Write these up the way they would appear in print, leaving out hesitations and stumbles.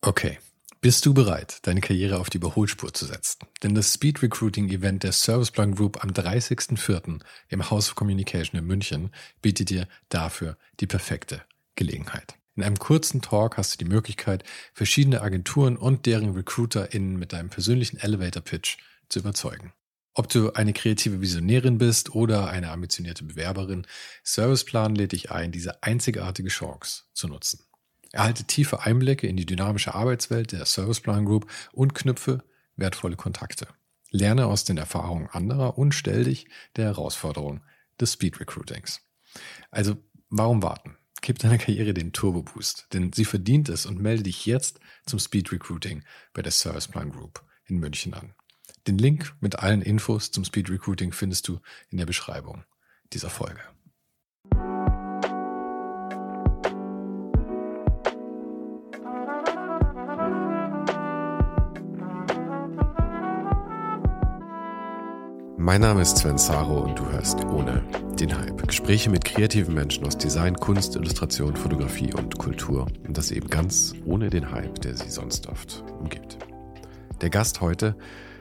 Okay, bist du bereit, deine Karriere auf die Überholspur zu setzen? Denn das Speed Recruiting Event der Serviceplan Group am 30.04. im House of Communication in München bietet dir dafür die perfekte Gelegenheit. In einem kurzen Talk hast du die Möglichkeit, verschiedene Agenturen und deren RecruiterInnen mit deinem persönlichen Elevator-Pitch zu überzeugen. Ob du eine kreative Visionärin bist oder eine ambitionierte Bewerberin, Serviceplan lädt dich ein, diese einzigartige Chance zu nutzen. Erhalte tiefe Einblicke in die dynamische Arbeitswelt der Serviceplan Group und knüpfe wertvolle Kontakte. Lerne aus den Erfahrungen anderer und stell dich der Herausforderung des Speed Recruitings. Also, warum warten? Gib deiner Karriere den Turbo-Boost, denn sie verdient es und melde dich jetzt zum Speed Recruiting bei der Serviceplan Group in München an. Den Link mit allen Infos zum Speed Recruiting findest du in der Beschreibung dieser Folge. Mein Name ist Sven Saro und du hörst Ohne den Hype. Gespräche mit kreativen Menschen aus Design, Kunst, Illustration, Fotografie und Kultur. Und das eben ganz ohne den Hype, der sie sonst oft umgibt. Der Gast heute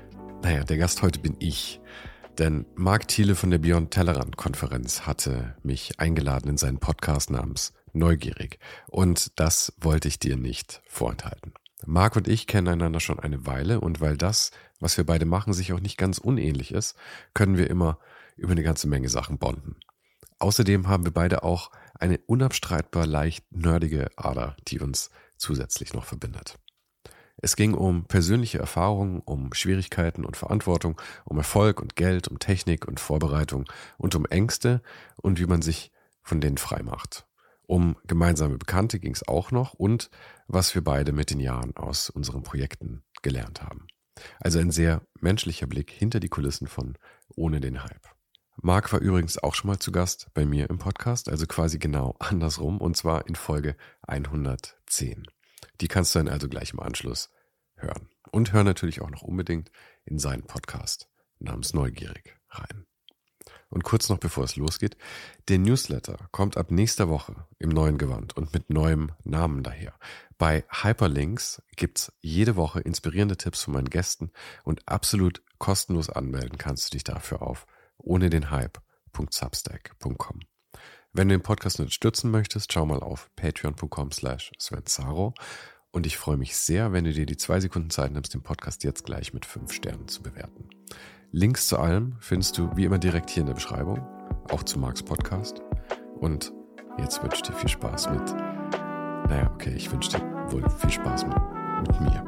bin ich. Denn Marc Thiele von der Beyond Tellerrand-Konferenz hatte mich eingeladen in seinen Podcast namens Neugierig. Und das wollte ich dir nicht vorenthalten. Marc und ich kennen einander schon eine Weile und weil das, was wir beide machen, sich auch nicht ganz unähnlich ist, können wir immer über eine ganze Menge Sachen bonden. Außerdem haben wir beide auch eine unabstreitbar leicht nerdige Ader, die uns zusätzlich noch verbindet. Es ging um persönliche Erfahrungen, um Schwierigkeiten und Verantwortung, um Erfolg und Geld, um Technik und Vorbereitung und um Ängste und wie man sich von denen frei macht. Um gemeinsame Bekannte ging es auch noch und was wir beide mit den Jahren aus unseren Projekten gelernt haben. Also ein sehr menschlicher Blick hinter die Kulissen von Ohne den Hype. Marc war übrigens auch schon mal zu Gast bei mir im Podcast, also quasi genau andersrum und zwar in Folge 110. Die kannst du dann also gleich im Anschluss hören. Und hör natürlich auch noch unbedingt in seinen Podcast namens Neugierig rein. Und kurz noch bevor es losgeht, der Newsletter kommt ab nächster Woche im neuen Gewand und mit neuem Namen daher. Bei Hyperlinks gibt's jede Woche inspirierende Tipps von meinen Gästen und absolut kostenlos anmelden kannst du dich dafür auf ohnedenhype.substack.com. Wenn du den Podcast unterstützen möchtest, schau mal auf patreon.com/svensaro und ich freue mich sehr, wenn du dir die 2 Sekunden Zeit nimmst, den Podcast jetzt gleich mit 5 Sternen zu bewerten. Links zu allem findest du wie immer direkt hier in der Beschreibung, auch zu Marcs Podcast. Und jetzt wünsche ich dir viel Spaß mit, ich wünsche dir wohl viel Spaß mit mir.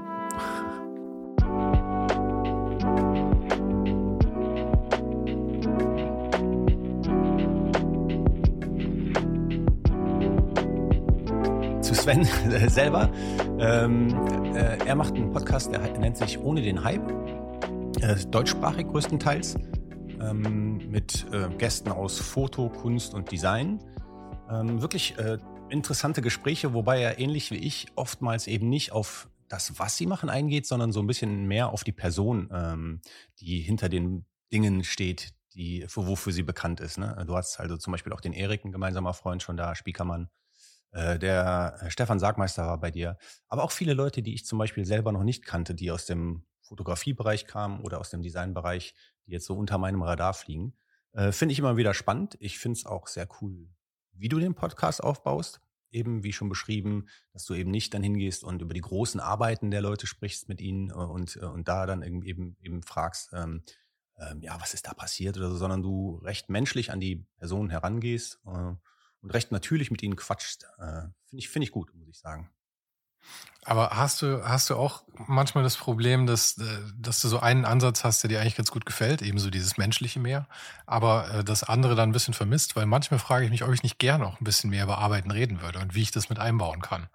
Zu Sven selber. Er macht einen Podcast, der nennt sich Ohne den Hype. Deutschsprachig größtenteils, mit Gästen aus Foto, Kunst und Design. Wirklich interessante Gespräche, wobei er ähnlich wie ich oftmals eben nicht auf das, was sie machen, eingeht, sondern so ein bisschen mehr auf die Person, die hinter den Dingen steht, wofür sie bekannt ist. Ne? Du hast also zum Beispiel auch den Erik, ein gemeinsamer Freund, schon da, Spiekermann. Der Stefan Sargmeister war bei dir. Aber auch viele Leute, die ich zum Beispiel selber noch nicht kannte, die aus dem Fotografiebereich kamen oder aus dem Designbereich, die jetzt so unter meinem Radar fliegen. Finde ich immer wieder spannend. Ich finde es auch sehr cool, wie du den Podcast aufbaust. Eben, wie schon beschrieben, dass du eben nicht dann hingehst und über die großen Arbeiten der Leute sprichst mit ihnen und da dann eben fragst, was ist da passiert oder so, sondern du recht menschlich an die Personen herangehst und recht natürlich mit ihnen quatschst. Finde ich gut, muss ich sagen. Aber hast du auch manchmal das Problem, dass du so einen Ansatz hast, der dir eigentlich ganz gut gefällt, eben so dieses Menschliche mehr, aber das andere dann ein bisschen vermisst? Weil manchmal frage ich mich, ob ich nicht gerne noch ein bisschen mehr über Arbeiten reden würde und wie ich das mit einbauen kann.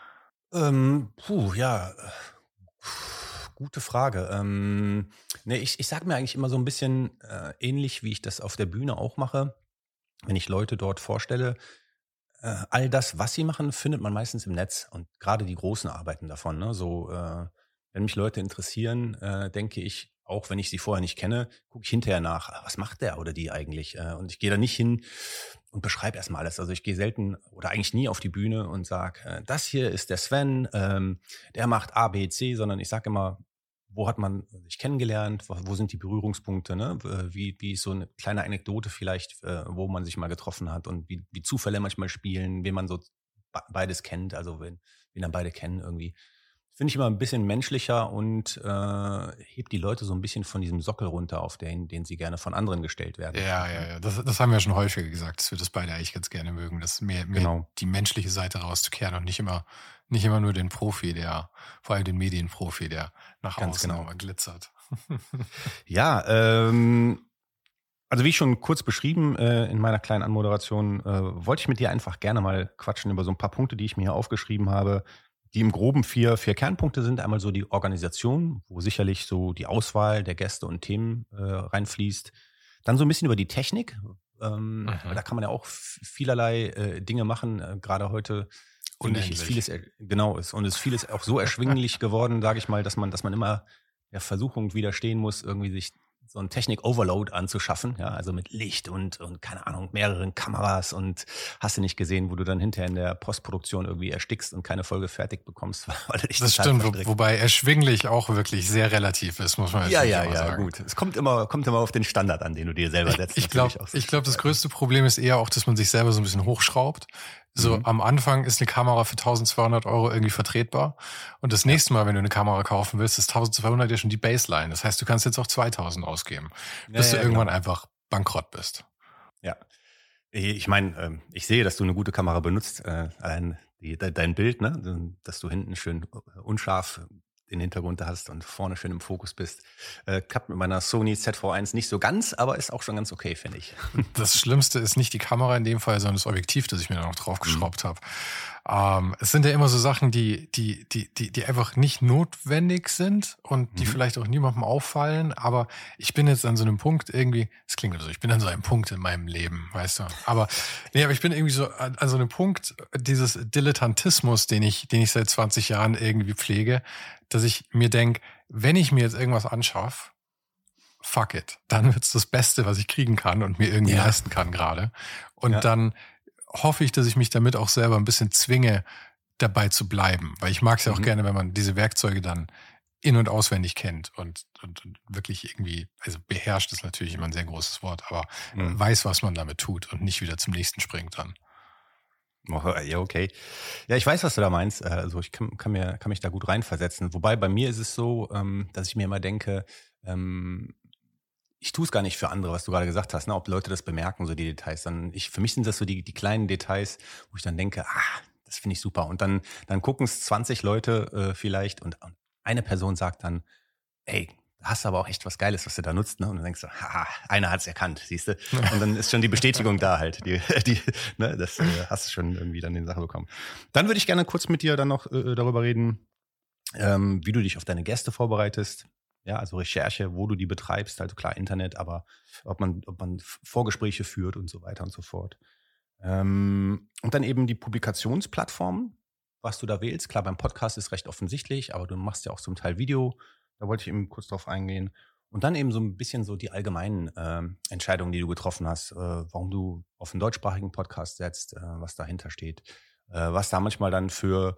Gute Frage. Ich sage mir eigentlich immer so ein bisschen ähnlich, wie ich das auf der Bühne auch mache, wenn ich Leute dort vorstelle. All das, was sie machen, findet man meistens im Netz und gerade die großen Arbeiten davon. Ne? So, wenn mich Leute interessieren, denke ich auch wenn ich sie vorher nicht kenne, gucke ich hinterher nach, was macht der oder die eigentlich? Und ich gehe da nicht hin und beschreibe erstmal alles. Also ich gehe selten oder eigentlich nie auf die Bühne und sage, das hier ist der Sven, der macht A, B, C, sondern ich sage immer, wo hat man sich kennengelernt, wo sind die Berührungspunkte, ne? Wie ist so eine kleine Anekdote vielleicht, wo man sich mal getroffen hat und wie Zufälle manchmal spielen, wen man so beides kennt, also wen dann beide kennen irgendwie. Finde ich immer ein bisschen menschlicher und hebt die Leute so ein bisschen von diesem Sockel runter, auf den sie gerne von anderen gestellt werden. Ja. Das haben wir schon häufiger gesagt, dass wir das beide eigentlich ganz gerne mögen, dass mehr die menschliche Seite rauszukehren und nicht immer nur den Profi, vor allem den Medienprofi, der nach außen immer glitzert. Ja, also wie schon kurz beschrieben in meiner kleinen Anmoderation, wollte ich mit dir einfach gerne mal quatschen über so ein paar Punkte, die ich mir hier aufgeschrieben habe, die im Groben vier Kernpunkte sind. Einmal so die Organisation, wo sicherlich so die Auswahl der Gäste und Themen reinfließt. Dann so ein bisschen über die Technik. Weil da kann man ja auch vielerlei Dinge machen. Gerade heute ist vieles ist vieles auch so erschwinglich geworden, sage ich mal, dass man immer der Versuchung widerstehen muss, irgendwie sich so ein Technik-Overload anzuschaffen, ja, also mit Licht und keine Ahnung, mehreren Kameras und hast du nicht gesehen, wo du dann hinterher in der Postproduktion irgendwie erstickst und keine Folge fertig bekommst, weil du dich das stimmt, wobei erschwinglich auch wirklich sehr relativ ist, muss man jetzt mal sagen. Gut. Es kommt immer auf den Standard an, den du dir selber setzt. Ich glaube, das größte Problem ist eher auch, dass man sich selber so ein bisschen hochschraubt. So am Anfang ist eine Kamera für 1.200 € irgendwie vertretbar. Und das nächste Mal, wenn du eine Kamera kaufen willst, ist 1.200 ja schon die Baseline. Das heißt, du kannst jetzt auch 2.000 ausgeben, bis du irgendwann einfach bankrott bist. Ja. Ich meine, ich sehe, dass du eine gute Kamera benutzt. Allein dein Bild, ne, dass du hinten schön unscharf den Hintergrund hast und vorne schön im Fokus bist. Klappt mit meiner Sony ZV-1 nicht so ganz, aber ist auch schon ganz okay, finde ich. Das Schlimmste ist nicht die Kamera in dem Fall, sondern das Objektiv, das ich mir da noch draufgeschraubt habe. Es sind ja immer so Sachen, die einfach nicht notwendig sind und die vielleicht auch niemandem auffallen, aber ich bin jetzt an so einem Punkt irgendwie, es klingt so, ich bin an so einem Punkt in meinem Leben, weißt du, aber ich bin irgendwie so an so einem Punkt dieses Dilettantismus, den ich seit 20 Jahren irgendwie pflege, dass ich mir denke, wenn ich mir jetzt irgendwas anschaffe, fuck it, dann wird's das Beste, was ich kriegen kann und mir irgendwie leisten kann gerade. Und dann hoffe ich, dass ich mich damit auch selber ein bisschen zwinge, dabei zu bleiben. Weil ich mag es ja auch gerne, wenn man diese Werkzeuge dann in- und auswendig kennt und wirklich irgendwie, also beherrscht ist natürlich immer ein sehr großes Wort, aber weiß, was man damit tut und nicht wieder zum nächsten springt dann. Ja, okay. Ja, ich weiß, was du da meinst. Also ich kann mich da gut reinversetzen. Wobei bei mir ist es so, dass ich mir immer denke, ich tue es gar nicht für andere, was du gerade gesagt hast, ne? Ob Leute das bemerken, so die Details. Für mich sind das so die kleinen Details, wo ich dann denke, das finde ich super. Und dann gucken es 20 Leute vielleicht und eine Person sagt dann, ey, da hast du aber auch echt was Geiles, was du da nutzt, ne? Und dann denkst du, einer hat's erkannt, siehst du? Und dann ist schon die Bestätigung da halt. Das hast du schon irgendwie dann in die Sache bekommen. Dann würde ich gerne kurz mit dir dann noch darüber reden, wie du dich auf deine Gäste vorbereitest. Ja, also Recherche, wo du die betreibst, also klar Internet, aber ob man Vorgespräche führt und so weiter und so fort. Und dann eben die Publikationsplattformen, was du da wählst. Klar, beim Podcast ist recht offensichtlich, aber du machst ja auch zum Teil Video. Da wollte ich eben kurz drauf eingehen. Und dann eben so ein bisschen so die allgemeinen Entscheidungen, die du getroffen hast, warum du auf einen deutschsprachigen Podcast setzt, was dahinter steht, was da manchmal dann für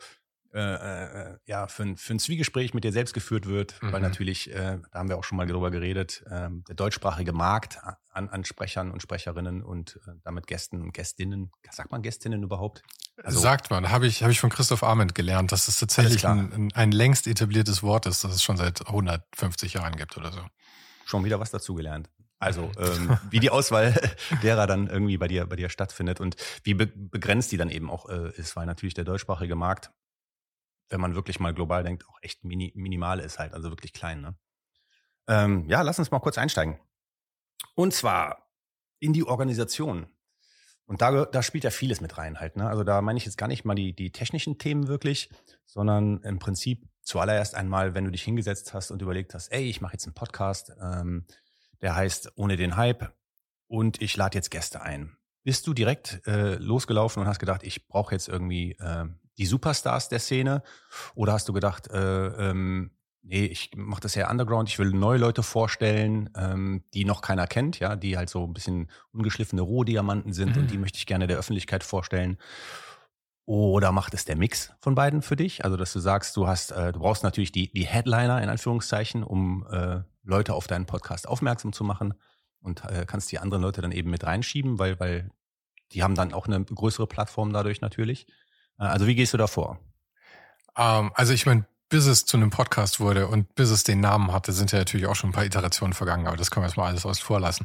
ein Zwiegespräch mit dir selbst geführt wird, weil natürlich, da haben wir auch schon mal drüber geredet, der deutschsprachige Markt an Sprechern und Sprecherinnen und damit Gästen und Gästinnen, sagt man Gästinnen überhaupt? Also, sagt man, habe ich von Christoph Arment gelernt, dass es tatsächlich ein längst etabliertes Wort ist, das es schon seit 150 Jahren gibt oder so. Schon wieder was dazugelernt. Also wie die Auswahl derer dann irgendwie bei dir stattfindet und wie begrenzt die dann eben auch ist, weil natürlich der deutschsprachige Markt, wenn man wirklich mal global denkt, auch echt minimal ist halt, also wirklich klein. Ne? Lass uns mal kurz einsteigen. Und zwar in die Organisation. Und da spielt ja vieles mit rein halt. Ne? Also da meine ich jetzt gar nicht mal die technischen Themen wirklich, sondern im Prinzip zuallererst einmal, wenn du dich hingesetzt hast und überlegt hast, ey, ich mache jetzt einen Podcast, der heißt Ohne den Hype und ich lade jetzt Gäste ein. Bist du direkt losgelaufen und hast gedacht, ich brauche jetzt irgendwie die Superstars der Szene? Oder hast du gedacht, nee, ich mache das eher underground. Ich will neue Leute vorstellen, die noch keiner kennt, ja, die halt so ein bisschen ungeschliffene Rohdiamanten sind und die möchte ich gerne der Öffentlichkeit vorstellen. Oder macht es der Mix von beiden für dich? Also, dass du sagst, du brauchst natürlich die Headliner in Anführungszeichen, um Leute auf deinen Podcast aufmerksam zu machen und kannst die anderen Leute dann eben mit reinschieben, weil die haben dann auch eine größere Plattform dadurch natürlich. Also, wie gehst du da vor? Also ich meine, bis es zu einem Podcast wurde und bis es den Namen hatte, sind ja natürlich auch schon ein paar Iterationen vergangen, aber das können wir jetzt mal alles außen vor lassen.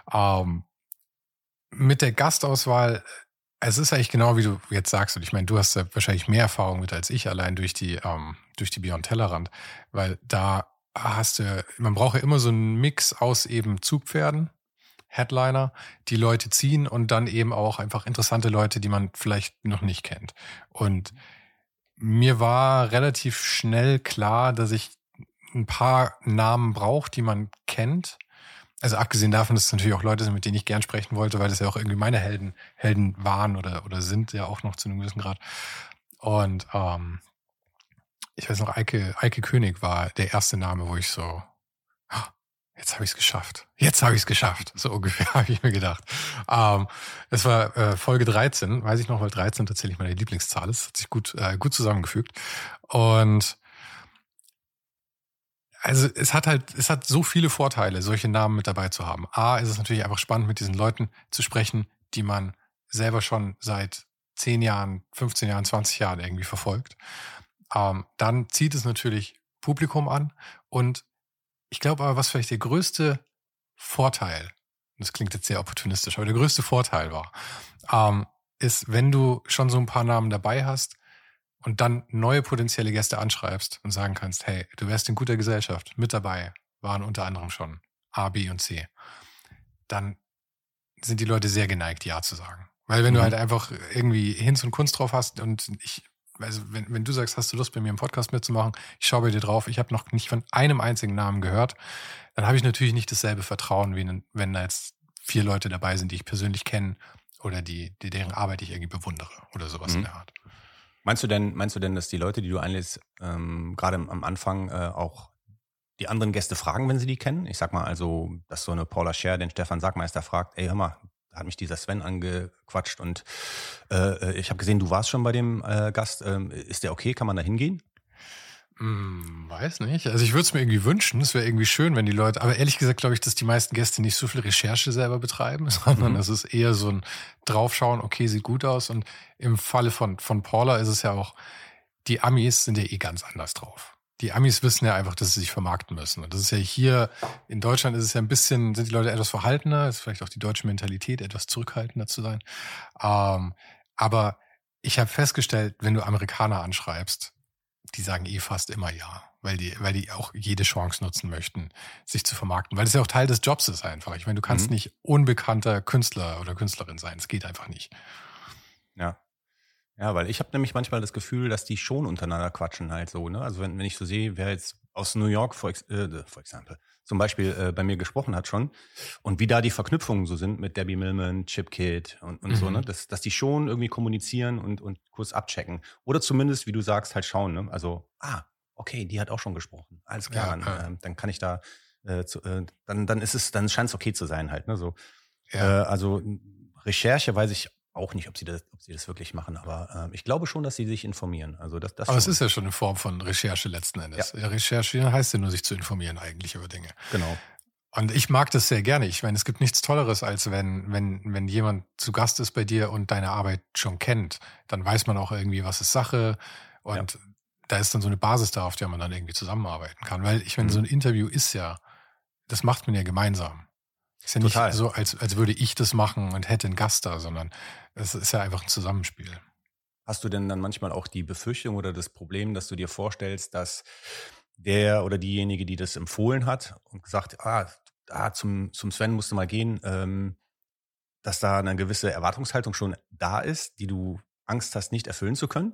Mit der Gastauswahl, es ist eigentlich genau wie du jetzt sagst, und ich meine, du hast ja wahrscheinlich mehr Erfahrung mit als ich, allein durch die Beyond Tellerrand, weil da man braucht ja immer so einen Mix aus eben Zugpferden, Headliner, die Leute ziehen und dann eben auch einfach interessante Leute, die man vielleicht noch nicht kennt. Und mir war relativ schnell klar, dass ich ein paar Namen brauche, die man kennt. Also abgesehen davon, dass es natürlich auch Leute sind, mit denen ich gern sprechen wollte, weil das ja auch irgendwie meine Helden waren oder sind ja auch noch zu einem gewissen Grad. Und ich weiß noch, Eike König war der erste Name, wo ich so, jetzt habe ich es geschafft. So ungefähr habe ich mir gedacht. Es war Folge 13, weiß ich noch, weil 13 tatsächlich meine Lieblingszahl ist. Hat sich gut zusammengefügt. Und also es hat so viele Vorteile, solche Namen mit dabei zu haben. A, ist es natürlich einfach spannend, mit diesen Leuten zu sprechen, die man selber schon seit 10 Jahren, 15 Jahren, 20 Jahren irgendwie verfolgt. Dann zieht es natürlich Publikum an und ich glaube aber, was vielleicht der größte Vorteil, das klingt jetzt sehr opportunistisch, aber der größte Vorteil war, ist, wenn du schon so ein paar Namen dabei hast und dann neue potenzielle Gäste anschreibst und sagen kannst, hey, du wärst in guter Gesellschaft, mit dabei waren unter anderem schon A, B und C, dann sind die Leute sehr geneigt, Ja zu sagen. Weil wenn du halt einfach irgendwie Hinz und Kunst drauf hast und also wenn du sagst, hast du Lust, bei mir im Podcast mitzumachen, ich schaue bei dir drauf, ich habe noch nicht von einem einzigen Namen gehört, dann habe ich natürlich nicht dasselbe Vertrauen, wie wenn da jetzt 4 Leute dabei sind, die ich persönlich kenne oder deren Arbeit ich irgendwie bewundere oder sowas in der Art. Meinst du denn, dass die Leute, die du einlädst, gerade am Anfang auch die anderen Gäste fragen, wenn sie die kennen? Ich sag mal also, dass so eine Paula Scher den Stefan Sagmeister fragt, ey, hör mal, da hat mich dieser Sven angequatscht und ich habe gesehen, du warst schon bei dem Gast. Ist der okay? Kann man da hingehen? Weiß nicht. Also ich würde es mir irgendwie wünschen. Es wäre irgendwie schön, wenn die Leute, aber ehrlich gesagt glaube ich, dass die meisten Gäste nicht so viel Recherche selber betreiben, sondern es ist eher so ein Draufschauen, okay, sieht gut aus. Und im Falle von Paula ist es ja auch, die Amis sind ja eh ganz anders drauf. Die Amis wissen ja einfach, dass sie sich vermarkten müssen. Und das ist ja hier, in Deutschland ist es ja sind die Leute etwas verhaltener, ist vielleicht auch die deutsche Mentalität, etwas zurückhaltender zu sein. Aber ich habe festgestellt, wenn du Amerikaner anschreibst, die sagen eh fast immer ja, weil die auch jede Chance nutzen möchten, sich zu vermarkten. Weil das ja auch Teil des Jobs ist einfach. Ich meine, du kannst nicht unbekannter Künstler oder Künstlerin sein. Es geht einfach nicht. Ja, weil ich habe nämlich manchmal das Gefühl, dass die schon untereinander quatschen halt so, ne? Also wenn ich so sehe, wer jetzt aus New York, for example, zum Beispiel bei mir gesprochen hat schon und wie da die Verknüpfungen so sind mit Debbie Millman, Chip Kid und so, ne? Dass die schon irgendwie kommunizieren und kurz abchecken. Oder zumindest, wie du sagst, halt schauen, ne? Also, okay, die hat auch schon gesprochen. Alles klar, dann kann ich da, dann scheint es okay zu sein halt, ne? So, also Recherche weiß ich auch nicht, ob sie das wirklich machen, aber ich glaube schon, dass sie sich informieren. Also das aber es ist ja schon eine Form von Recherche letzten Endes. Ja. Recherche heißt ja nur, sich zu informieren eigentlich über Dinge. Genau. Und ich mag das sehr gerne. Ich meine, es gibt nichts Tolleres, als wenn jemand zu Gast ist bei dir und deine Arbeit schon kennt. Dann weiß man auch irgendwie, was ist Sache und da ist dann so eine Basis da, auf der man dann irgendwie zusammenarbeiten kann. Weil ich meine, so ein Interview ist ja, das macht man ja gemeinsam. Ist ja nicht so, als würde ich das machen und hätte einen Gast da, sondern es ist ja einfach ein Zusammenspiel. Hast du denn dann manchmal auch die Befürchtung oder das Problem, dass du dir vorstellst, dass der oder diejenige, die das empfohlen hat und gesagt, zum Sven musst du mal gehen, dass da eine gewisse Erwartungshaltung schon da ist, die du Angst hast, nicht erfüllen zu können?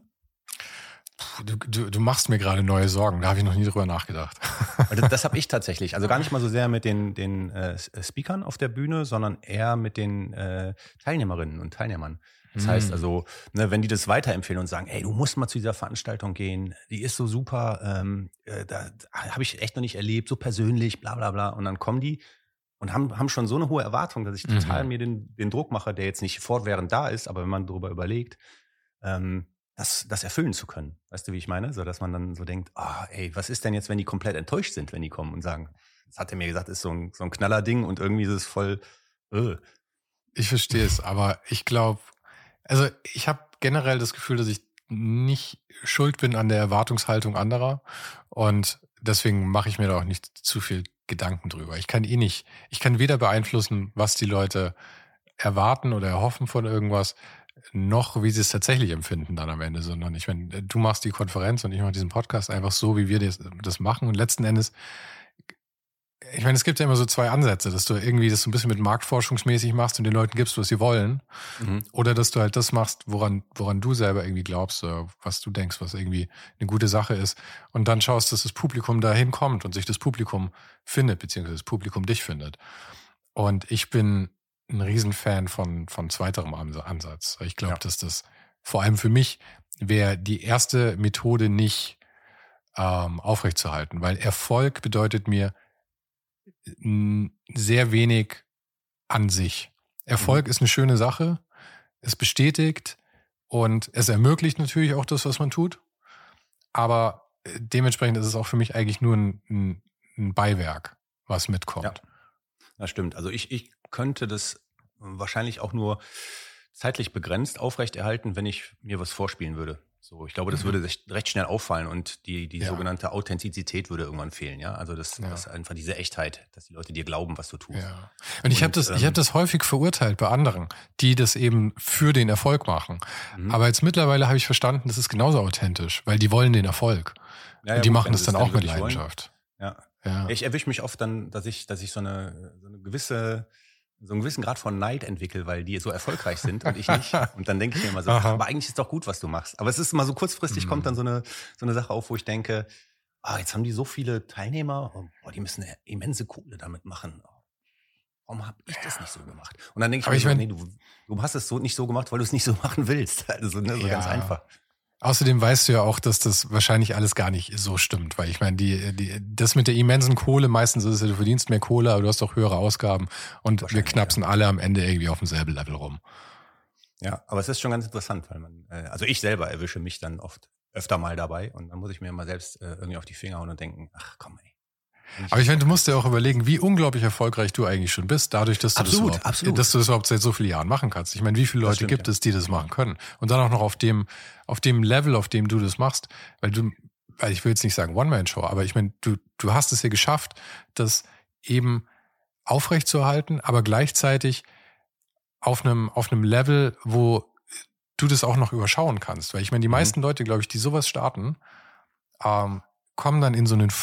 Du machst mir gerade neue Sorgen, da habe ich noch nie drüber nachgedacht. Das habe ich tatsächlich. Also gar nicht mal so sehr mit den Speakern auf der Bühne, sondern eher mit den Teilnehmerinnen und Teilnehmern. Das heißt also, ne, wenn die das weiterempfehlen und sagen, ey, du musst mal zu dieser Veranstaltung gehen, die ist so super, da habe ich echt noch nicht erlebt, so persönlich, bla bla bla. Und dann kommen die und haben schon so eine hohe Erwartung, dass ich total mir den Druck mache, der jetzt nicht fortwährend da ist, aber wenn man darüber überlegt, das erfüllen zu können. Weißt du, wie ich meine? So, dass man dann so denkt, ey, was ist denn jetzt, wenn die komplett enttäuscht sind, wenn die kommen und sagen, das hat er mir gesagt, ist so ein Knallerding und irgendwie ist es voll. Ich verstehe es, aber ich glaube, also ich habe generell das Gefühl, dass ich nicht schuld bin an der Erwartungshaltung anderer und deswegen mache ich mir da auch nicht zu viel Gedanken drüber. Ich kann weder beeinflussen, was die Leute erwarten oder erhoffen von irgendwas, noch wie sie es tatsächlich empfinden dann am Ende, sondern ich meine, du machst die Konferenz und ich mache diesen Podcast einfach so, wie wir das machen und letzten Endes, ich meine, es gibt ja immer so zwei Ansätze, dass du irgendwie das so ein bisschen mit marktforschungsmäßig machst und den Leuten gibst, was sie wollen. Oder dass du halt das machst, woran du selber irgendwie glaubst, oder was du denkst, was irgendwie eine gute Sache ist. Und dann schaust, dass das Publikum dahin kommt und sich das Publikum findet, beziehungsweise das Publikum dich findet. Und ich bin ein Riesenfan von zweiterem Ansatz. Ich glaube, dass das vor allem für mich wäre die erste Methode nicht aufrechtzuerhalten, weil Erfolg bedeutet mir sehr wenig an sich. Erfolg ist eine schöne Sache, es bestätigt und es ermöglicht natürlich auch das, was man tut, aber dementsprechend ist es auch für mich eigentlich nur ein Beiwerk, was mitkommt. Ja, das stimmt. Also ich könnte das wahrscheinlich auch nur zeitlich begrenzt aufrechterhalten, wenn ich mir was vorspielen würde. So, ich glaube, das würde recht schnell auffallen und die sogenannte Authentizität würde irgendwann fehlen, ja. Also das einfach diese Echtheit, dass die Leute dir glauben, was du tust. Ja. Und ich habe das häufig verurteilt bei anderen, die das eben für den Erfolg machen. Aber jetzt mittlerweile habe ich verstanden, das ist genauso authentisch, weil die wollen den Erfolg. Ja, und die machen das dann auch mit Leidenschaft. Ja. Ich erwische mich oft dann, dass ich so einen gewissen Grad von Neid entwickle, weil die so erfolgreich sind und ich nicht. Und dann denke ich mir immer so, aber eigentlich ist doch gut, was du machst. Aber es ist immer so kurzfristig, kommt dann so eine Sache auf, wo ich denke, jetzt haben die so viele Teilnehmer, die müssen eine immense Kohle damit machen. Warum habe ich das nicht so gemacht? Und dann denke ich mir, nee, du hast es so nicht so gemacht, weil du es nicht so machen willst. Also so ganz einfach. Außerdem weißt du ja auch, dass das wahrscheinlich alles gar nicht so stimmt, weil ich meine, das mit der immensen Kohle, meistens ist es ja, du verdienst mehr Kohle, aber du hast auch höhere Ausgaben und wir knapsen alle am Ende irgendwie auf demselben Level rum. Ja, aber es ist schon ganz interessant, weil also ich selber erwische mich dann öfter mal dabei und dann muss ich mir immer selbst irgendwie auf die Finger hauen und denken, ach komm ey. Aber ich meine, du musst dir auch überlegen, wie unglaublich erfolgreich du eigentlich schon bist, dadurch, dass du das überhaupt seit so vielen Jahren machen kannst. Ich meine, wie viele Leute gibt es, die das machen können? Und dann auch noch auf dem Level, auf dem du das machst, weil ich will jetzt nicht sagen One-Man-Show, aber ich meine, du hast es ja geschafft, das eben aufrechtzuerhalten, aber gleichzeitig auf einem Level, wo du das auch noch überschauen kannst. Weil ich meine, die meisten Leute, glaube ich, die sowas starten, kommen dann in so einen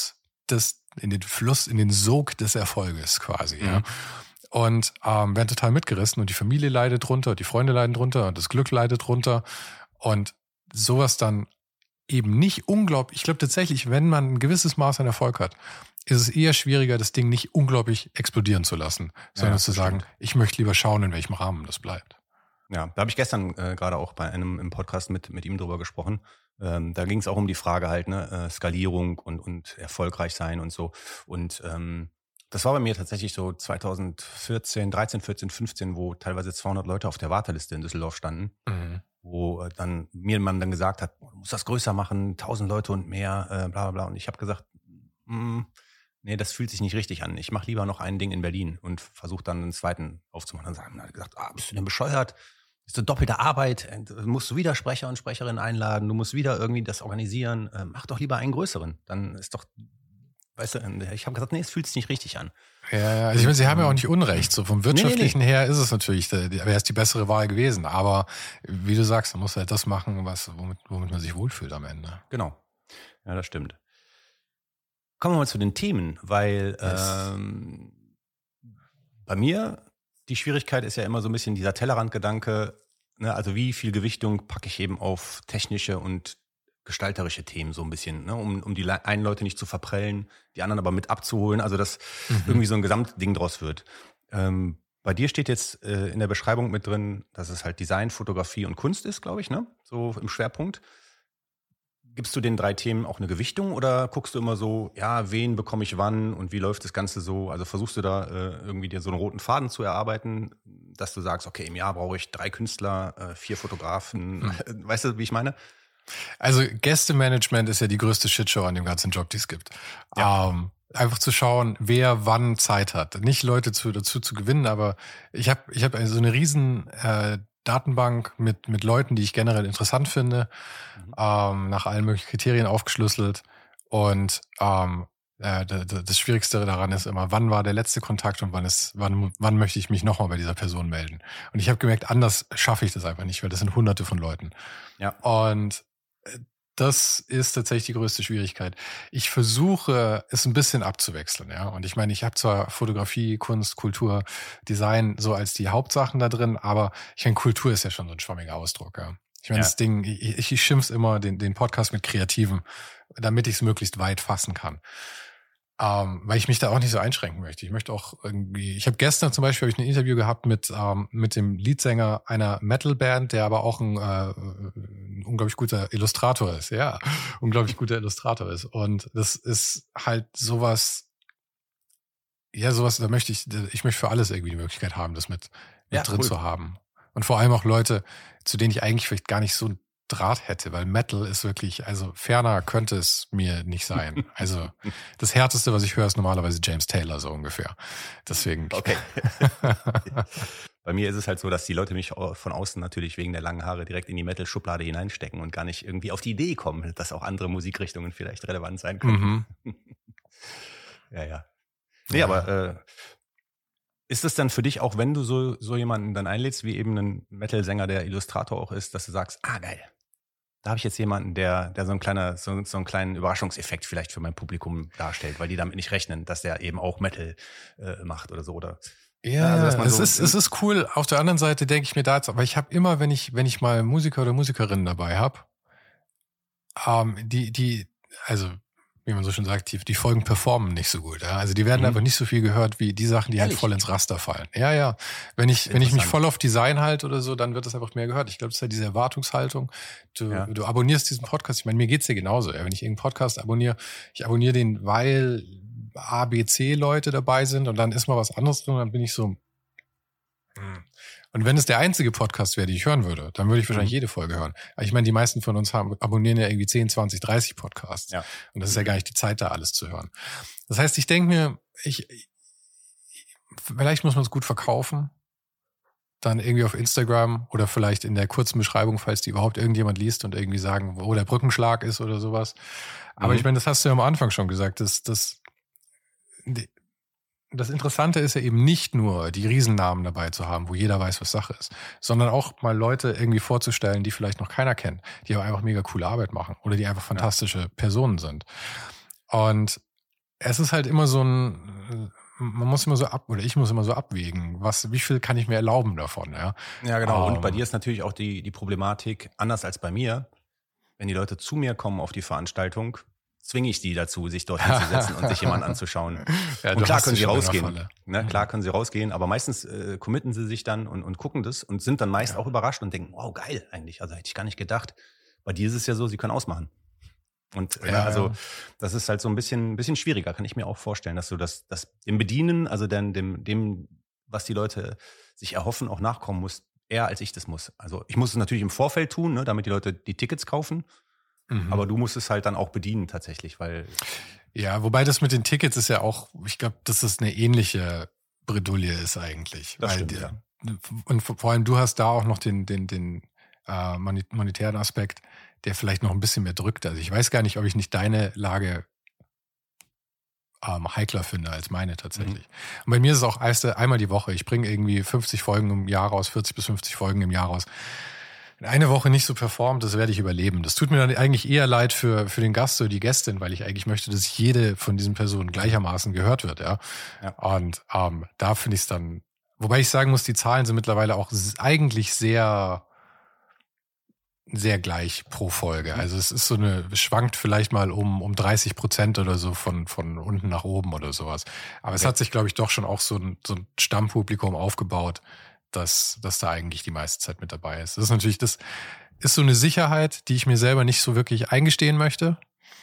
in den Sog des Erfolges quasi, ja. Und werden total mitgerissen und die Familie leidet drunter, die Freunde leiden drunter und das Glück leidet drunter und sowas dann eben nicht unglaublich, ich glaube tatsächlich, wenn man ein gewisses Maß an Erfolg hat, ist es eher schwieriger, das Ding nicht unglaublich explodieren zu lassen, sondern zu sagen, ich möchte lieber schauen, in welchem Rahmen das bleibt. Ja, da habe ich gestern gerade auch bei einem im Podcast mit ihm drüber gesprochen. Da ging es auch um die Frage halt, Skalierung und erfolgreich sein und so. Und das war bei mir tatsächlich so 2013, 14, 15, wo teilweise 200 Leute auf der Warteliste in Düsseldorf standen, wo dann man dann gesagt hat, du musst das größer machen, 1000 Leute und mehr, bla bla bla. Und ich habe gesagt, nee, das fühlt sich nicht richtig an. Ich mache lieber noch ein Ding in Berlin und versuche dann einen zweiten aufzumachen. Dann haben alle gesagt, bist du denn bescheuert? Das ist eine doppelte Arbeit. Du musst wieder Sprecher und Sprecherinnen einladen. Du musst wieder irgendwie das organisieren. Mach doch lieber einen größeren. Dann ist doch, weißt du, ich habe gesagt, nee, es fühlt sich nicht richtig an. Ja, also ich meine, sie haben ja auch nicht Unrecht. So vom Wirtschaftlichen her ist es natürlich, wäre es die bessere Wahl gewesen. Aber wie du sagst, man muss halt das machen, womit man sich wohlfühlt am Ende. Genau. Ja, das stimmt. Kommen wir mal zu den Themen, weil bei mir die Schwierigkeit ist ja immer so ein bisschen dieser Tellerrandgedanke, also wie viel Gewichtung packe ich eben auf technische und gestalterische Themen so ein bisschen, um die einen Leute nicht zu verprellen, die anderen aber mit abzuholen, also dass irgendwie so ein Gesamtding draus wird. Bei Bei dir steht jetzt in der Beschreibung mit drin, dass es halt Design, Fotografie und Kunst ist, glaube ich, ne? So im Schwerpunkt. Gibst du den 3 Themen auch eine Gewichtung oder guckst du immer so, ja, wen bekomme ich wann und wie läuft das Ganze so? Also versuchst du da irgendwie dir so einen roten Faden zu erarbeiten, dass du sagst, okay, im Jahr brauche ich 3 Künstler, 4 Fotografen. Weißt du, wie ich meine? Also Gästemanagement ist ja die größte Shitshow an dem ganzen Job, die es gibt. Ja. Einfach zu schauen, wer wann Zeit hat. Nicht Leute dazu zu gewinnen, aber ich hab also so eine riesen Datenbank mit Leuten, die ich generell interessant finde, nach allen möglichen Kriterien aufgeschlüsselt. Und das Schwierigste daran ist immer, wann war der letzte Kontakt und wann möchte ich mich nochmal bei dieser Person melden. Und ich habe gemerkt, anders schaffe ich das einfach nicht, weil das sind Hunderte von Leuten. Ja. Und das ist tatsächlich die größte Schwierigkeit. Ich versuche, es ein bisschen abzuwechseln, ja. Und ich meine, ich habe zwar Fotografie, Kunst, Kultur, Design so als die Hauptsachen da drin, aber ich meine, Kultur ist ja schon so ein schwammiger Ausdruck, ja. Ich meine, das Ding, ich schimpf's immer den Podcast mit Kreativen, damit ich es möglichst weit fassen kann. Weil ich mich da auch nicht so einschränken möchte. Ich möchte auch irgendwie, ich habe gestern zum Beispiel ein Interview gehabt mit dem Leadsänger einer Metalband, der aber auch ein unglaublich guter Illustrator ist. Ja, unglaublich guter Illustrator ist. Und das ist halt sowas, da möchte ich möchte für alles irgendwie die Möglichkeit haben, das mit drin zu haben. Und vor allem auch Leute, zu denen ich eigentlich vielleicht gar nicht so einen Draht hätte, weil Metal ist wirklich, also ferner könnte es mir nicht sein. Also das Härteste, was ich höre, ist normalerweise James Taylor, so ungefähr. Deswegen. Okay. Bei mir ist es halt so, dass die Leute mich von außen natürlich wegen der langen Haare direkt in die Metal-Schublade hineinstecken und gar nicht irgendwie auf die Idee kommen, dass auch andere Musikrichtungen vielleicht relevant sein können. Ja. Nee, aber ist es dann für dich auch, wenn du so jemanden dann einlädst, wie eben einen Metal-Sänger, der Illustrator auch ist, dass du sagst, geil, da habe ich jetzt jemanden, der so einen kleinen Überraschungseffekt vielleicht für mein Publikum darstellt, weil die damit nicht rechnen, dass der eben auch Metal macht oder so, oder? Ja, also es ist cool. Auf der anderen Seite denke ich mir da jetzt, aber ich habe immer, wenn ich mal Musiker oder Musikerinnen dabei habe, also wie man so schon sagt, die Folgen performen nicht so gut. Ja? Also die werden einfach nicht so viel gehört wie die Sachen, die halt voll ins Raster fallen. Ja. Wenn ich mich voll auf Design halte oder so, dann wird das einfach mehr gehört. Ich glaube, das ist ja diese Erwartungshaltung. Du abonnierst diesen Podcast. Ich meine, mir geht's ja genauso. Ja? Wenn ich irgendeinen Podcast abonniere, ich abonniere den, weil A, B, C Leute dabei sind und dann ist mal was anderes drin und dann bin ich so. Und wenn es der einzige Podcast wäre, den ich hören würde, dann würde ich wahrscheinlich jede Folge hören. Aber ich meine, die meisten von uns abonnieren ja irgendwie 10, 20, 30 Podcasts. Ja. Und das ist ja gar nicht die Zeit, da alles zu hören. Das heißt, ich denke mir, vielleicht muss man es gut verkaufen. Dann irgendwie auf Instagram oder vielleicht in der kurzen Beschreibung, falls die überhaupt irgendjemand liest und irgendwie sagen, wo der Brückenschlag ist oder sowas. Aber ich meine, das hast du ja am Anfang schon gesagt, das Interessante ist ja eben nicht nur, die Riesennamen dabei zu haben, wo jeder weiß, was Sache ist, sondern auch mal Leute irgendwie vorzustellen, die vielleicht noch keiner kennt, die aber einfach mega coole Arbeit machen oder die einfach fantastische Personen sind. Und es ist halt immer so man muss immer so ich muss immer so abwägen, wie viel kann ich mir erlauben davon, ja? Ja, genau. Und bei dir ist natürlich auch die Problematik, anders als bei mir, wenn die Leute zu mir kommen auf die Veranstaltung, zwinge ich die dazu, sich dort hinzusetzen und sich jemanden anzuschauen. Ja, und klar können sie rausgehen. Ne? Klar können sie rausgehen, aber meistens committen sie sich dann und gucken das und sind dann meist auch überrascht und denken, wow, geil eigentlich. Also hätte ich gar nicht gedacht. Bei dir ist es ja so, sie können ausmachen. Und das ist halt so ein bisschen schwieriger, kann ich mir auch vorstellen, dass du das dem Bedienen, also dem, was die Leute sich erhoffen, auch nachkommen musst, eher als ich das muss. Also ich muss es natürlich im Vorfeld tun, ne, damit die Leute die Tickets kaufen. Aber du musst es halt dann auch bedienen tatsächlich, weil... Ja, wobei das mit den Tickets ist ja auch, ich glaube, dass das eine ähnliche Bredouille ist eigentlich. Das stimmt, ja. Und vor allem du hast da auch noch den monetären Aspekt, der vielleicht noch ein bisschen mehr drückt. Also ich weiß gar nicht, ob ich nicht deine Lage heikler finde als meine tatsächlich. Und bei mir ist es auch einmal die Woche. Ich bringe irgendwie 50 Folgen im Jahr raus, 40 bis 50 Folgen im Jahr raus. Wenn eine Woche nicht so performt, das werde ich überleben. Das tut mir dann eigentlich eher leid für den Gast oder die Gästin, weil ich eigentlich möchte, dass jede von diesen Personen gleichermaßen gehört wird. Ja. Und da finde ich es dann, wobei ich sagen muss, die Zahlen sind mittlerweile auch eigentlich sehr sehr gleich pro Folge. Also es ist schwankt vielleicht mal um 30% oder so von unten nach oben oder sowas. Aber es hat sich, glaube ich, doch schon auch so ein Stammpublikum aufgebaut, dass da eigentlich die meiste Zeit mit dabei ist. Das ist so eine Sicherheit, die ich mir selber nicht so wirklich eingestehen möchte.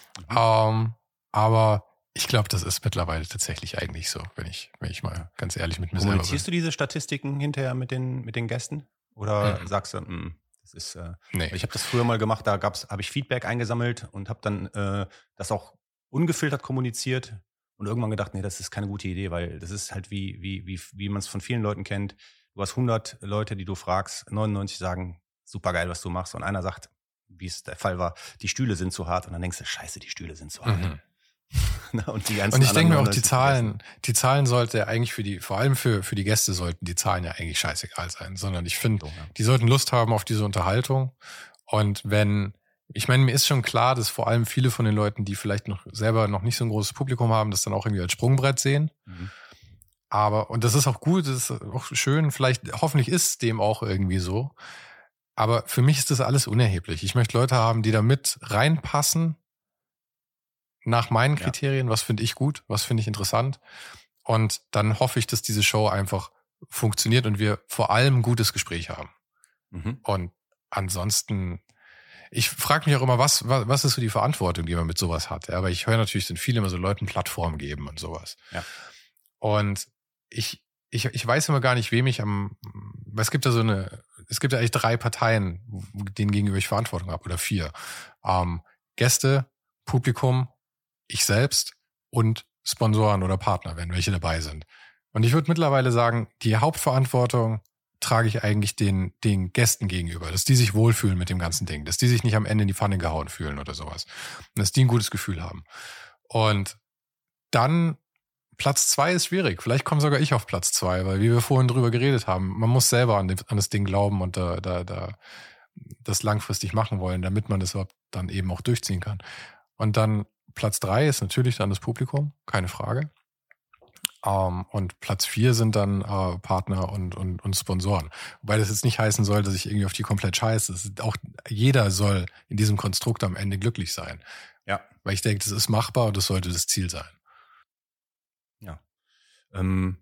Aber ich glaube, das ist mittlerweile tatsächlich eigentlich so, wenn ich mal ganz ehrlich mit mir selber bin. Kommunizierst du diese Statistiken hinterher mit den Gästen? Oder sagst du, das ist, nee. Ich habe das früher mal gemacht, da habe ich Feedback eingesammelt und habe dann das auch ungefiltert kommuniziert und irgendwann gedacht, nee, das ist keine gute Idee, weil das ist halt wie man es von vielen Leuten kennt. Du hast 100 Leute, die du fragst, 99 sagen, super geil, was du machst, und einer sagt, wie es der Fall war, die Stühle sind zu hart, und dann denkst du, scheiße, die Stühle sind zu hart. Und ich denke mir auch, die Zahlen sollte eigentlich vor allem für die Gäste sollten die Zahlen ja eigentlich scheißegal sein, sondern ich finde, die sollten Lust haben auf diese Unterhaltung. Und ich meine, mir ist schon klar, dass vor allem viele von den Leuten, die vielleicht selber noch nicht so ein großes Publikum haben, das dann auch irgendwie als Sprungbrett sehen. Und das ist auch gut, das ist auch schön, hoffentlich ist es dem auch irgendwie so. Aber für mich ist das alles unerheblich. Ich möchte Leute haben, die da mit reinpassen, nach meinen Kriterien, was finde ich gut, was finde ich interessant. Und dann hoffe ich, dass diese Show einfach funktioniert und wir vor allem ein gutes Gespräch haben. Und ansonsten, ich frage mich auch immer, was ist so die Verantwortung, die man mit sowas hat. Aber ich höre natürlich, sind viele immer so Leuten Plattformen geben und sowas. Ja. Und ich weiß immer gar nicht, weil es gibt ja eigentlich 3 Parteien, denen gegenüber ich Verantwortung habe, oder 4. Gäste, Publikum, ich selbst und Sponsoren oder Partner, wenn welche dabei sind. Und ich würde mittlerweile sagen, die Hauptverantwortung trage ich eigentlich den Gästen gegenüber, dass die sich wohlfühlen mit dem ganzen Ding, dass die sich nicht am Ende in die Pfanne gehauen fühlen oder sowas. Und dass die ein gutes Gefühl haben. Und dann Platz 2 ist schwierig. Vielleicht komme sogar ich auf Platz 2, weil wie wir vorhin drüber geredet haben, man muss selber an das Ding glauben und da das langfristig machen wollen, damit man das überhaupt dann eben auch durchziehen kann. Und dann Platz 3 ist natürlich dann das Publikum, keine Frage. Und Platz 4 sind dann Partner und Sponsoren. Wobei das jetzt nicht heißen soll, dass ich irgendwie auf die komplett scheiße. Auch jeder soll in diesem Konstrukt am Ende glücklich sein. Ja. Weil ich denke, das ist machbar und das sollte das Ziel sein. Ja. Wenn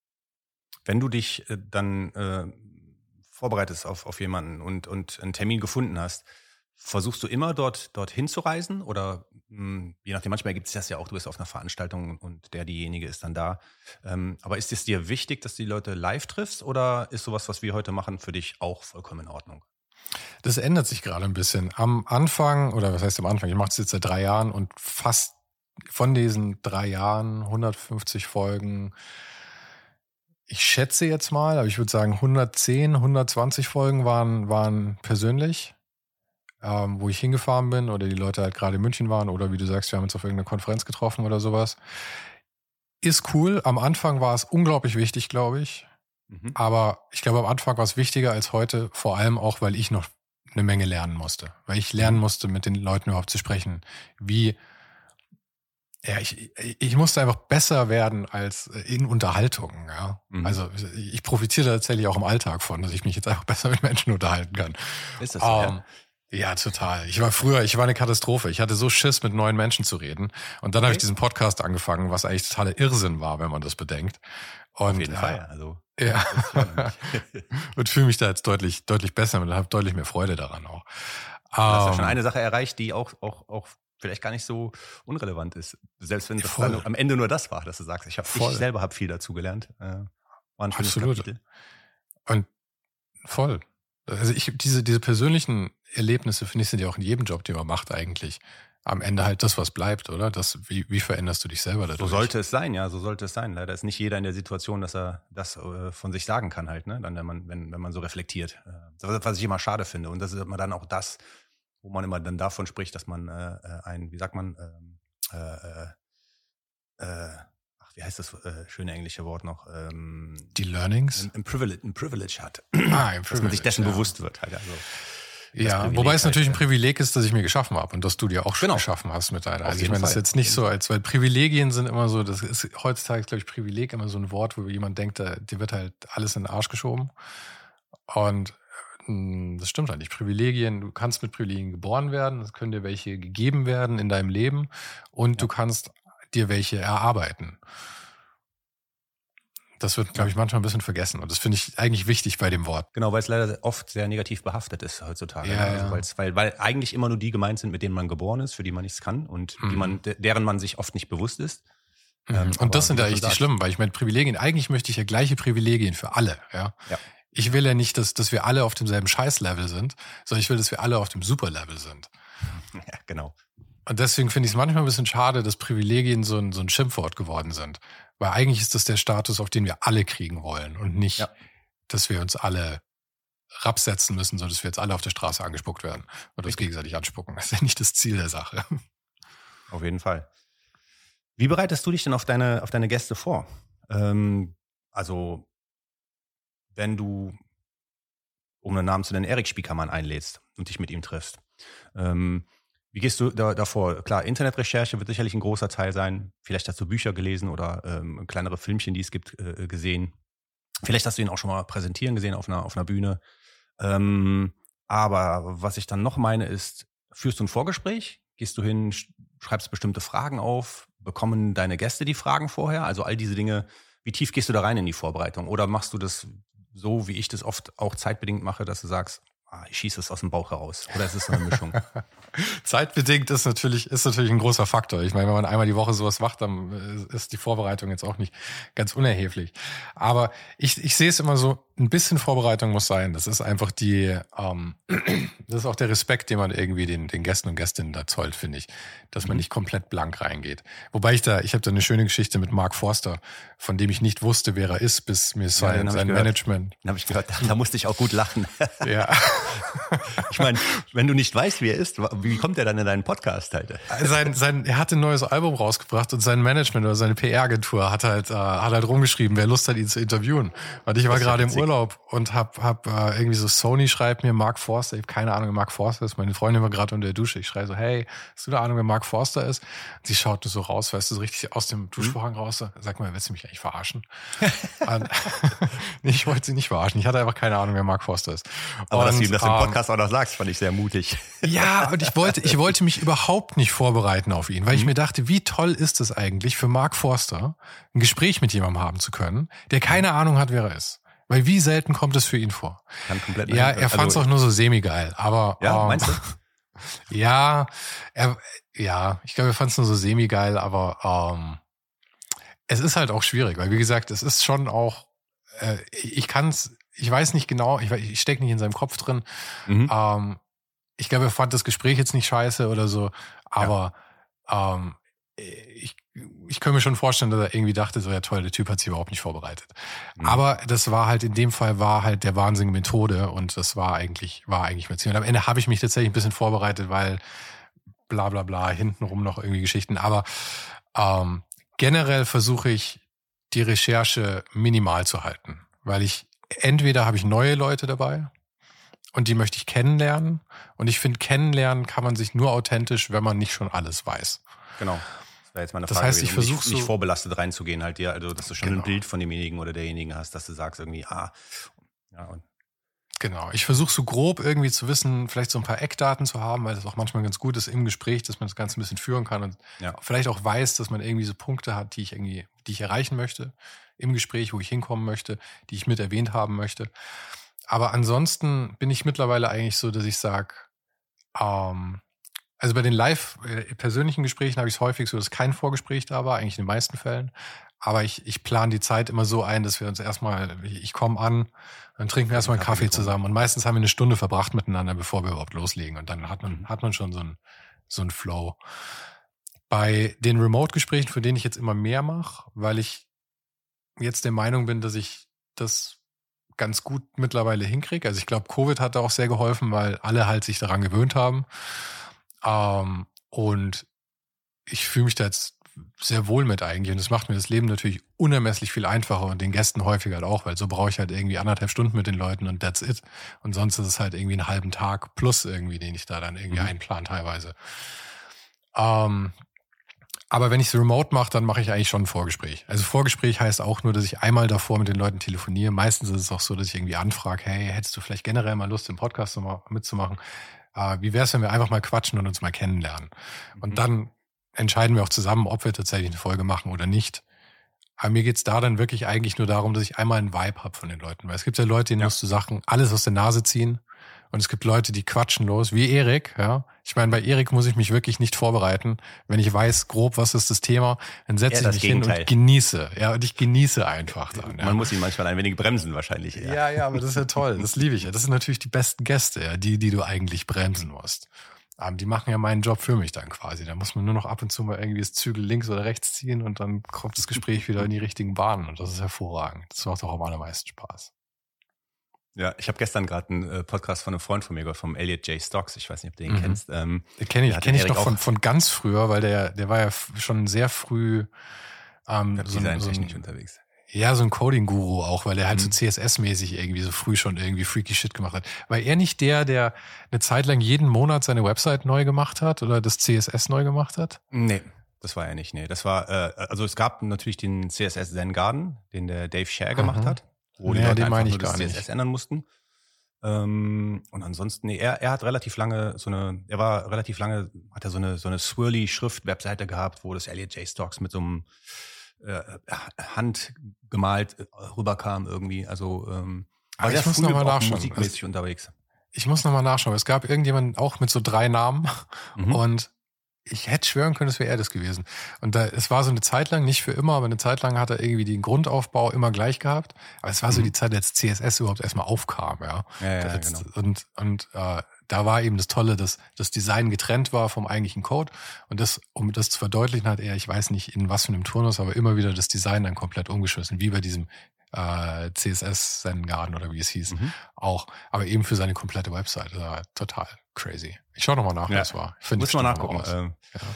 du dich dann vorbereitest auf jemanden und einen Termin gefunden hast, versuchst du immer dorthin zu reisen oder je nachdem, manchmal gibt es das ja auch, du bist auf einer Veranstaltung und diejenige ist dann da. Aber ist es dir wichtig, dass du die Leute live triffst oder ist sowas, was wir heute machen, für dich auch vollkommen in Ordnung? Das ändert sich gerade ein bisschen. Am Anfang, oder was heißt am Anfang, ich mache das jetzt seit 3 Jahren und fast von diesen 3 Jahren, 150 Folgen, ich schätze jetzt mal, aber ich würde sagen 110, 120 Folgen waren persönlich. Wo ich hingefahren bin oder die Leute halt gerade in München waren oder wie du sagst, wir haben uns auf irgendeiner Konferenz getroffen oder sowas. Ist cool. Am Anfang war es unglaublich wichtig, glaube ich. Aber ich glaube, am Anfang war es wichtiger als heute, vor allem auch, weil ich noch eine Menge lernen musste. Weil ich lernen musste, mit den Leuten überhaupt zu sprechen. Ich musste einfach besser werden als in Unterhaltungen. Ja? Also ich profitiere tatsächlich auch im Alltag von, dass ich mich jetzt einfach besser mit Menschen unterhalten kann. Ist das so? Ja, total. Ich war eine Katastrophe. Ich hatte so Schiss, mit neuen Menschen zu reden. Und dann habe ich diesen Podcast angefangen, was eigentlich totaler Irrsinn war, wenn man das bedenkt. Und, auf jeden Fall. Also, ja. Und fühle mich da jetzt deutlich besser und habe deutlich mehr Freude daran auch. Du hast ja schon eine Sache erreicht, die auch vielleicht gar nicht so unrelevant ist. Selbst wenn das dann am Ende nur das war, dass du sagst, ich selber habe viel dazu gelernt. War ein schönes Kapitel. Und voll. Also diese persönlichen Erlebnisse, finde ich, sind ja auch in jedem Job, den man macht, eigentlich am Ende halt das, was bleibt, oder? Wie veränderst du dich selber dadurch? So sollte es sein, ja, so sollte es sein. Leider ist nicht jeder in der Situation, dass er das von sich sagen kann halt, ne? Dann, wenn man so reflektiert. Was ich immer schade finde. Und das ist immer dann auch das, wo man immer dann davon spricht, dass man wie heißt das schöne englische Wort noch? Die Learnings? Ein Privilege hat. Dass man sich dessen bewusst wird halt. Also, ja, wobei es natürlich ein Privileg ist, dass ich mir geschaffen habe und dass du dir auch schon geschaffen hast mit deiner. Also ich meine, das ist jetzt nicht so, weil Privilegien sind immer so, das ist heutzutage, glaube ich, Privileg immer so ein Wort, wo jemand denkt, dir wird halt alles in den Arsch geschoben. Und das stimmt eigentlich. Privilegien, du kannst mit Privilegien geboren werden, es können dir welche gegeben werden in deinem Leben und du kannst dir welche erarbeiten. Das wird, glaube ich, manchmal ein bisschen vergessen. Und das finde ich eigentlich wichtig bei dem Wort. Genau, weil es leider oft sehr negativ behaftet ist heutzutage. Ja, also weil eigentlich immer nur die gemeint sind, mit denen man geboren ist, für die man nichts kann und deren man sich oft nicht bewusst ist. Und das sind ja eigentlich die schlimmen, weil ich meine, Privilegien, eigentlich möchte ich ja gleiche Privilegien für alle. Ja. Ich will ja nicht, dass wir alle auf demselben Scheiß-Level sind, sondern ich will, dass wir alle auf dem Super-Level sind. Ja, genau. Und deswegen finde ich es manchmal ein bisschen schade, dass Privilegien so ein Schimpfwort geworden sind. Weil eigentlich ist das der Status, auf den wir alle kriegen wollen und nicht, dass wir uns alle rabsetzen müssen, sondern dass wir jetzt alle auf der Straße angespuckt werden oder uns gegenseitig anspucken. Das ist ja nicht das Ziel der Sache. Auf jeden Fall. Wie bereitest du dich denn auf deine Gäste vor? Also, wenn du, um einen Namen zu nennen, Erik Spiekermann einlädst und dich mit ihm triffst, wie gehst du davor? Klar, Internetrecherche wird sicherlich ein großer Teil sein. Vielleicht hast du Bücher gelesen oder kleinere Filmchen, die es gibt, gesehen. Vielleicht hast du ihn auch schon mal präsentieren gesehen auf einer Bühne. Aber was ich dann noch meine ist, führst du ein Vorgespräch? Gehst du hin, schreibst bestimmte Fragen auf? Bekommen deine Gäste die Fragen vorher? Also all diese Dinge, wie tief gehst du da rein in die Vorbereitung? Oder machst du das so, wie ich das oft auch zeitbedingt mache, dass du sagst, ich schieße es aus dem Bauch heraus? Oder ist es so eine Mischung? Zeitbedingt ist natürlich ein großer Faktor. Ich meine, wenn man einmal die Woche sowas macht, dann ist die Vorbereitung jetzt auch nicht ganz unerheblich. Aber ich sehe es immer so, ein bisschen Vorbereitung muss sein. Das ist einfach das ist auch der Respekt, den man irgendwie den Gästen und Gästinnen da zollt, finde ich. Dass man nicht komplett blank reingeht. Wobei ich habe da eine schöne Geschichte mit Mark Forster, von dem ich nicht wusste, wer er ist, bis mir sein Management. Den habe ich gehört, da musste ich auch gut lachen. Ja. Ich meine, wenn du nicht weißt, wie er ist, wie kommt er dann in deinen Podcast halt? Er hat ein neues Album rausgebracht und sein Management oder seine PR-Agentur hat halt rumgeschrieben, wer Lust hat, ihn zu interviewen. Und ich war gerade im Urlaub und hab irgendwie so, Sony schreibt mir Mark Forster, ich habe keine Ahnung, wer Mark Forster ist. Meine Freundin war gerade unter der Dusche. Ich schreie so, hey, hast du eine Ahnung, wer Mark Forster ist? Und sie schaut so raus, weißt du, so richtig aus dem Duschvorhang raus. So, sag mal, willst du mich eigentlich verarschen? Nee, ich wollte sie nicht verarschen. Ich hatte einfach keine Ahnung, wer Mark Forster ist. Aber dass du ihm das im Podcast auch noch sagst, fand ich sehr mutig. Ja, und ich wollte mich überhaupt nicht vorbereiten auf ihn, weil ich mir dachte, wie toll ist es eigentlich für Mark Forster, ein Gespräch mit jemandem haben zu können, der keine Ahnung hat, wer er ist. Weil wie selten kommt es für ihn vor? Er fand es auch nur so semi-geil, aber... Ja, meinst du? Ja, ich glaube, er fand es nur so semi-geil, aber es ist halt auch schwierig, weil wie gesagt, es ist schon auch, ich weiß nicht genau, ich stecke nicht in seinem Kopf drin. Ich glaube, er fand das Gespräch jetzt nicht scheiße oder so, aber ich kann mir schon vorstellen, dass er irgendwie dachte, so ja toll, der Typ hat sich überhaupt nicht vorbereitet. Aber das war halt, in dem Fall war halt der Wahnsinn Methode und das war eigentlich mein Ziel. Und am Ende habe ich mich tatsächlich ein bisschen vorbereitet, weil bla bla bla, hintenrum noch irgendwie Geschichten. Aber generell versuche ich, die Recherche minimal zu halten, weil entweder habe ich neue Leute dabei und die möchte ich kennenlernen. Und ich finde, kennenlernen kann man sich nur authentisch, wenn man nicht schon alles weiß. Genau. Das wäre jetzt mal eine das Frage, heißt, ich versuche nicht vorbelastet reinzugehen, halt dir, also dass du schon ein Bild von demjenigen oder derjenigen hast, dass du sagst irgendwie, Genau. Ich versuche so grob irgendwie zu wissen, vielleicht so ein paar Eckdaten zu haben, weil das auch manchmal ganz gut ist im Gespräch, dass man das Ganze ein bisschen führen kann und vielleicht auch weiß, dass man irgendwie so Punkte hat, die ich erreichen möchte im Gespräch, wo ich hinkommen möchte, die ich mit erwähnt haben möchte. Aber ansonsten bin ich mittlerweile eigentlich so, dass ich sage, also bei den persönlichen Gesprächen habe ich es häufig so, dass kein Vorgespräch da war, eigentlich in den meisten Fällen. Aber ich plane die Zeit immer so ein, dass wir uns ich komme an, dann trinken wir erstmal einen Kaffee zusammen. Und meistens haben wir eine Stunde verbracht miteinander, bevor wir überhaupt loslegen. Und dann hat man schon so einen Flow. Bei den Remote-Gesprächen, für denen ich jetzt immer mehr mache, weil ich jetzt der Meinung bin, dass ich das ganz gut mittlerweile hinkriege. Also ich glaube, Covid hat da auch sehr geholfen, weil alle halt sich daran gewöhnt haben. Und ich fühle mich da jetzt sehr wohl mit eigentlich. Und das macht mir das Leben natürlich unermesslich viel einfacher und den Gästen häufiger halt auch, weil so brauche ich halt irgendwie 1,5 Stunden mit den Leuten und that's it. Und sonst ist es halt irgendwie einen halben Tag plus irgendwie, den ich da dann irgendwie einplan teilweise. Aber wenn ich es remote mache, dann mache ich eigentlich schon ein Vorgespräch. Also Vorgespräch heißt auch nur, dass ich einmal davor mit den Leuten telefoniere. Meistens ist es auch so, dass ich irgendwie anfrage, hey, hättest du vielleicht generell mal Lust, den Podcast mitzumachen? Wie wäre es, wenn wir einfach mal quatschen und uns mal kennenlernen? Und dann entscheiden wir auch zusammen, ob wir tatsächlich eine Folge machen oder nicht. Aber mir geht's da dann wirklich eigentlich nur darum, dass ich einmal einen Vibe habe von den Leuten. Weil es gibt ja Leute, denen musst du Sachen alles aus der Nase ziehen. Und es gibt Leute, die quatschen los, wie Erik, ja. Ich meine, bei Erik muss ich mich wirklich nicht vorbereiten. Wenn ich weiß grob, was ist das Thema, dann setze ich mich hin und genieße. Ja, und ich genieße einfach dann. Ja. Man muss ihn manchmal ein wenig bremsen wahrscheinlich. Ja, aber das ist ja toll. Das liebe ich ja. Das sind natürlich die besten Gäste, ja, die du eigentlich bremsen musst. Die machen ja meinen Job für mich dann quasi. Da muss man nur noch ab und zu mal irgendwie das Zügel links oder rechts ziehen und dann kommt das Gespräch wieder in die richtigen Bahnen. Und das ist hervorragend. Das macht auch am allermeisten Spaß. Ja, ich habe gestern gerade einen Podcast von einem Freund von mir gehört, vom Elliot J. Stocks. Ich weiß nicht, ob du den kennst. Den kenn ich noch von ganz früher, weil der war ja schon sehr früh designtechnisch unterwegs. Ja, so ein Coding-Guru auch, weil er halt so CSS-mäßig irgendwie so früh schon irgendwie freaky Shit gemacht hat. War er nicht der eine Zeit lang jeden Monat seine Website neu gemacht hat oder das CSS neu gemacht hat? Nee, das war er nicht. Nee, das war, also es gab natürlich den CSS Zen Garden, den der Dave Scher gemacht hat. Wo die Leute einfach nur das CSS ändern mussten. Und ansonsten, er hat relativ lange hat er so eine swirly Schrift-Webseite gehabt, wo das Elliot J. Stocks mit so einem handgemalt rüberkam irgendwie. Also aber ich muss nochmal nachschauen. Musikmäßig unterwegs. Ich muss nochmal nachschauen. Es gab irgendjemanden auch mit so 3 Namen und ich hätte schwören können, es wäre er das gewesen. Und es war so eine Zeit lang, nicht für immer, aber eine Zeit lang hat er irgendwie den Grundaufbau immer gleich gehabt. Aber es war so die Zeit, als CSS überhaupt erstmal aufkam, ja. Genau. Und da war eben das Tolle, dass das Design getrennt war vom eigentlichen Code. Und um das zu verdeutlichen, hat er, ich weiß nicht in was für einem Turnus, aber immer wieder das Design dann komplett umgeschmissen, wie bei diesem CSS Zen Garden oder wie es hieß, auch, aber eben für seine komplette Website. Total crazy. Ich schaue nochmal nach, was es war. Muss mal nachgucken.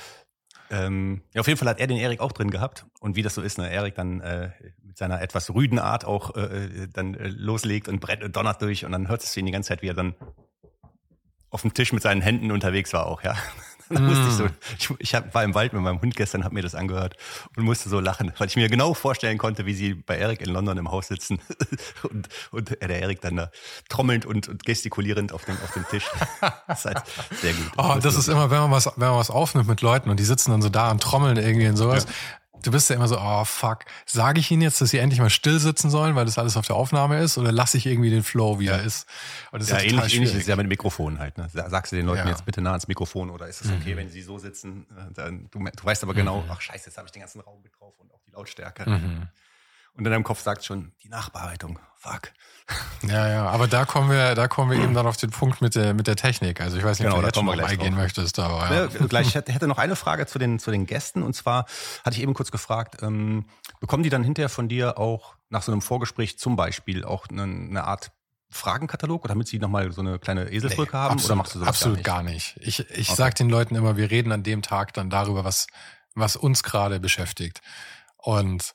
Ja, auf jeden Fall hat er den Erik auch drin gehabt und wie das so ist, ne, Erik dann mit seiner etwas rüden Art auch dann loslegt und donnert durch und dann hört es ihn die ganze Zeit, wie er dann auf dem Tisch mit seinen Händen unterwegs war auch, ja. Da musste ich war im Wald mit meinem Hund gestern, habe mir das angehört und musste so lachen, weil ich mir genau vorstellen konnte, wie sie bei Erik in London im Haus sitzen und der Erik dann da trommelnd und gestikulierend auf dem Tisch. Das ist halt sehr gut. Das ist immer, wenn man was aufnimmt mit Leuten und die sitzen dann so da und trommeln irgendwie und sowas. Ja. Du bist ja immer so, fuck, sage ich ihnen jetzt, dass sie endlich mal still sitzen sollen, weil das alles auf der Aufnahme ist, oder lasse ich irgendwie den Flow, wie er ist? Und das ist ähnlich ist es ja mit Mikrofonen halt. Ne? Sagst du den Leuten jetzt bitte nah ans Mikrofon oder ist es okay, wenn sie so sitzen? Du weißt aber genau, ach scheiße, jetzt habe ich den ganzen Raum mit drauf und auch die Lautstärke. Und in deinem Kopf sagt schon, die Nachbearbeitung, fuck. Ja, aber da kommen wir eben dann auf den Punkt mit der Technik. Also ich weiß nicht, ob du jetzt schon mal eingehen möchtest, aber ja. Gleich, ich hätte noch eine Frage zu den Gästen und zwar hatte ich eben kurz gefragt, bekommen die dann hinterher von dir auch nach so einem Vorgespräch zum Beispiel auch eine Art Fragenkatalog oder damit sie nochmal so eine kleine Eselbrücke haben? Absolut, oder machst du sowas absolut gar nicht? Ich sag den Leuten immer, wir reden an dem Tag dann darüber, was uns gerade beschäftigt. Und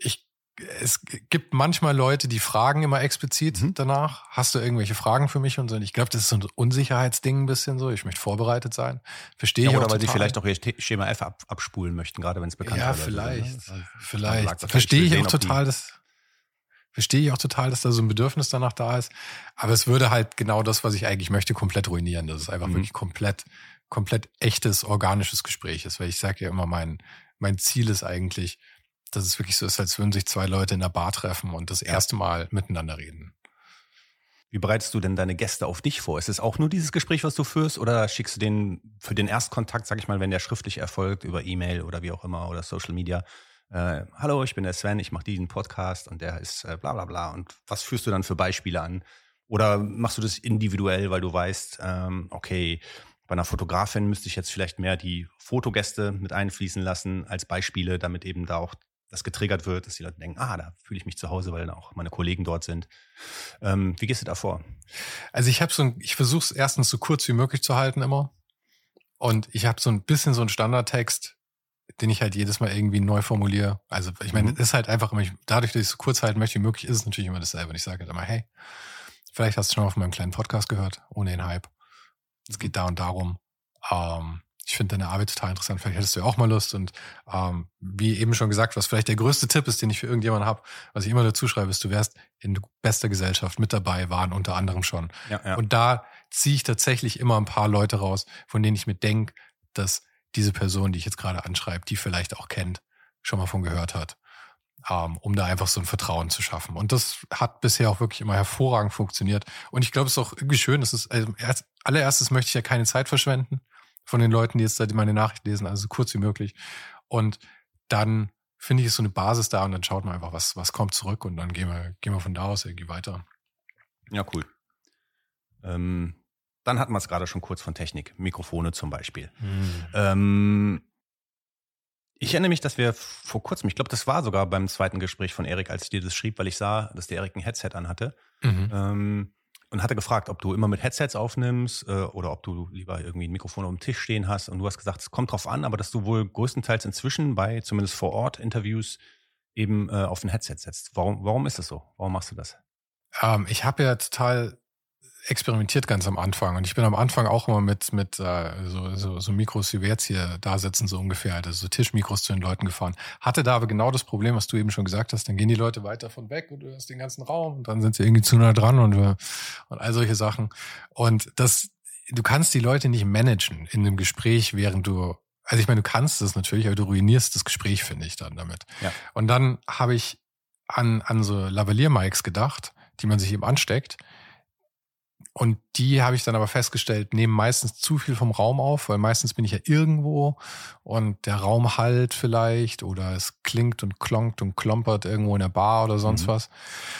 es gibt manchmal Leute, die fragen immer explizit danach, hast du irgendwelche Fragen für mich und so. Und ich glaube, das ist so ein Unsicherheitsding ein bisschen so. Ich möchte vorbereitet sein. Verstehe ich auch total. Oder weil sie vielleicht auch ihr Schema F abspulen möchten, gerade wenn es bekannt ist. Ja, vielleicht. So, ne? Vielleicht. Verstehe ich auch total, dass da so ein Bedürfnis danach da ist. Aber es würde halt genau das, was ich eigentlich möchte, komplett ruinieren. Das ist einfach wirklich komplett echtes, organisches Gespräch ist. Weil ich sage ja immer, mein Ziel ist eigentlich, dass es wirklich so ist, als würden sich 2 Leute in einer Bar treffen und das erste Mal miteinander reden. Wie bereitest du denn deine Gäste auf dich vor? Ist es auch nur dieses Gespräch, was du führst, oder schickst du den für den Erstkontakt, sag ich mal, wenn der schriftlich erfolgt, über E-Mail oder wie auch immer oder Social Media, hallo, ich bin der Sven, ich mache diesen Podcast und der ist bla bla bla. Und was führst du dann für Beispiele an? Oder machst du das individuell, weil du weißt, okay, bei einer Fotografin müsste ich jetzt vielleicht mehr die Fotogäste mit einfließen lassen als Beispiele, damit eben da auch das getriggert wird, dass die Leute denken, da fühle ich mich zu Hause, weil dann auch meine Kollegen dort sind. Wie gehst du da vor? Also ich versuche es erstens so kurz wie möglich zu halten immer. Und ich habe so ein bisschen so einen Standardtext, den ich halt jedes Mal irgendwie neu formuliere. Also ich meine, es ist halt einfach immer, dadurch, dass ich es so kurz halten möchte wie möglich, ist es natürlich immer dasselbe. Und ich sage halt immer, hey, vielleicht hast du schon mal auf meinem kleinen Podcast gehört, ohne den Hype. Es geht da und darum. ich finde deine Arbeit total interessant, vielleicht hättest du ja auch mal Lust. Und wie eben schon gesagt, was vielleicht der größte Tipp ist, den ich für irgendjemanden habe, was ich immer dazu schreibe, ist, du wärst in bester Gesellschaft mit dabei, waren unter anderem schon. Ja. Und da ziehe ich tatsächlich immer ein paar Leute raus, von denen ich mir denke, dass diese Person, die ich jetzt gerade anschreibe, die vielleicht auch kennt, schon mal von gehört hat, um da einfach so ein Vertrauen zu schaffen. Und das hat bisher auch wirklich immer hervorragend funktioniert. Und ich glaube, es ist auch irgendwie schön, als allererstes möchte ich ja keine Zeit verschwenden von den Leuten, die jetzt meine Nachricht lesen, also so kurz wie möglich. Und dann finde ich, ist so eine Basis da und dann schaut man einfach, was kommt zurück und dann gehen wir von da aus irgendwie weiter. Ja, cool. Dann hatten wir es gerade schon kurz von Technik. Mikrofone zum Beispiel. Ich erinnere mich, dass wir vor kurzem, ich glaube, das war sogar beim zweiten Gespräch von Erik, als ich dir das schrieb, weil ich sah, dass der Erik ein Headset anhatte. Und hatte gefragt, ob du immer mit Headsets aufnimmst oder ob du lieber irgendwie ein Mikrofon auf dem Tisch stehen hast. Und du hast gesagt, es kommt drauf an, aber dass du wohl größtenteils inzwischen bei zumindest vor Ort Interviews eben auf ein Headset setzt. Warum ist das so? Warum machst du das? Ich habe ja total experimentiert ganz am Anfang und ich bin am Anfang auch immer mit so Mikros, wie wir jetzt hier da sitzen, so ungefähr, also so Tischmikros zu den Leuten gefahren. Hatte da aber genau das Problem, was du eben schon gesagt hast, dann gehen die Leute weit davon weg und du hast den ganzen Raum und dann sind sie irgendwie zu nah dran und all solche Sachen. Und du kannst die Leute nicht managen in einem Gespräch, also ich meine, du kannst das natürlich, aber du ruinierst das Gespräch, finde ich, dann damit. Ja. Und dann habe ich an so Lavalier-Mics gedacht, die man sich eben ansteckt. Und die habe ich dann aber festgestellt, nehmen meistens zu viel vom Raum auf, weil meistens bin ich ja irgendwo und der Raum hallt vielleicht oder es klingt und klonkt und klompert irgendwo in der Bar oder sonst was.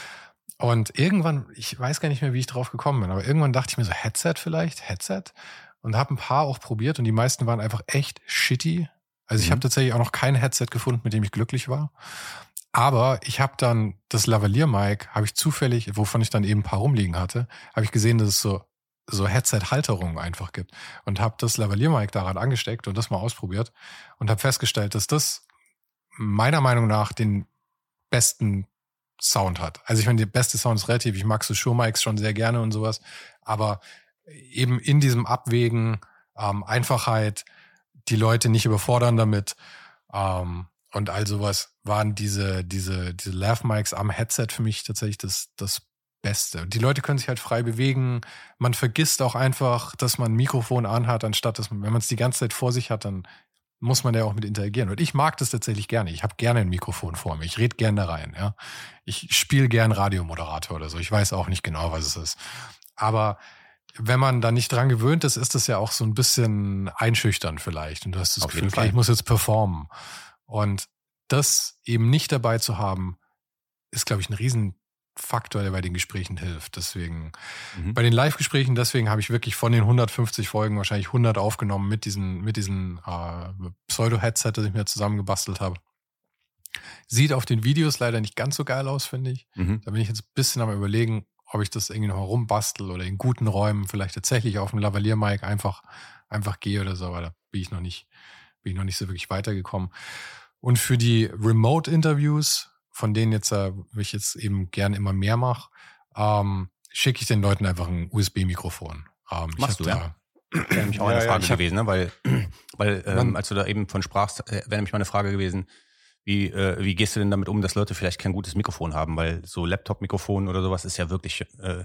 Und irgendwann, ich weiß gar nicht mehr, wie ich drauf gekommen bin, aber irgendwann dachte ich mir so, Headset und habe ein paar auch probiert und die meisten waren einfach echt shitty. Also ich habe tatsächlich auch noch kein Headset gefunden, mit dem ich glücklich war. Aber ich habe dann das Lavalier-Mic, habe ich zufällig, wovon ich dann eben ein paar rumliegen hatte, habe ich gesehen, dass es so Headset-Halterungen einfach gibt. Und habe das Lavalier-Mic daran angesteckt und das mal ausprobiert und habe festgestellt, dass das meiner Meinung nach den besten Sound hat. Also ich meine, der beste Sound ist relativ, ich mag so Shure-Mics schon sehr gerne und sowas, aber eben in diesem Abwägen, Einfachheit, die Leute nicht überfordern damit, und all sowas waren diese Lav-Mics am Headset für mich tatsächlich das Beste. Und die Leute können sich halt frei bewegen. Man vergisst auch einfach, dass man ein Mikrofon anhat, anstatt dass man, wenn man es die ganze Zeit vor sich hat, dann muss man da auch mit interagieren. Und ich mag das tatsächlich gerne. Ich habe gerne ein Mikrofon vor mir. Ich rede gerne da rein. Ja, ich spiele gern Radiomoderator oder so. Ich weiß auch nicht genau, was es ist. Aber wenn man da nicht dran gewöhnt ist, ist das ja auch so ein bisschen einschüchternd vielleicht. Und du hast das Gefühl, okay, ich muss jetzt performen. Und das eben nicht dabei zu haben, ist, glaube ich, ein Riesenfaktor, der bei den Gesprächen hilft. Deswegen, bei den Live-Gesprächen, deswegen habe ich wirklich von den 150 Folgen wahrscheinlich 100 aufgenommen mit diesen Pseudo-Headset, das ich mir zusammengebastelt habe. Sieht auf den Videos leider nicht ganz so geil aus, finde ich. Da bin ich jetzt ein bisschen am Überlegen, ob ich das irgendwie noch rumbastel oder in guten Räumen vielleicht tatsächlich auf dem Lavalier-Mic einfach gehe oder so, aber da bin ich noch nicht so wirklich weitergekommen. Und für die Remote-Interviews, von denen ich jetzt eben gern immer mehr mache, schicke ich den Leuten einfach ein USB-Mikrofon. Machst du, ja? Wäre nämlich auch eine Frage gewesen, ne? Weil als du da eben von sprachst, wäre nämlich mal eine Frage gewesen, wie gehst du denn damit um, dass Leute vielleicht kein gutes Mikrofon haben? Weil so Laptop-Mikrofon oder sowas ist ja wirklich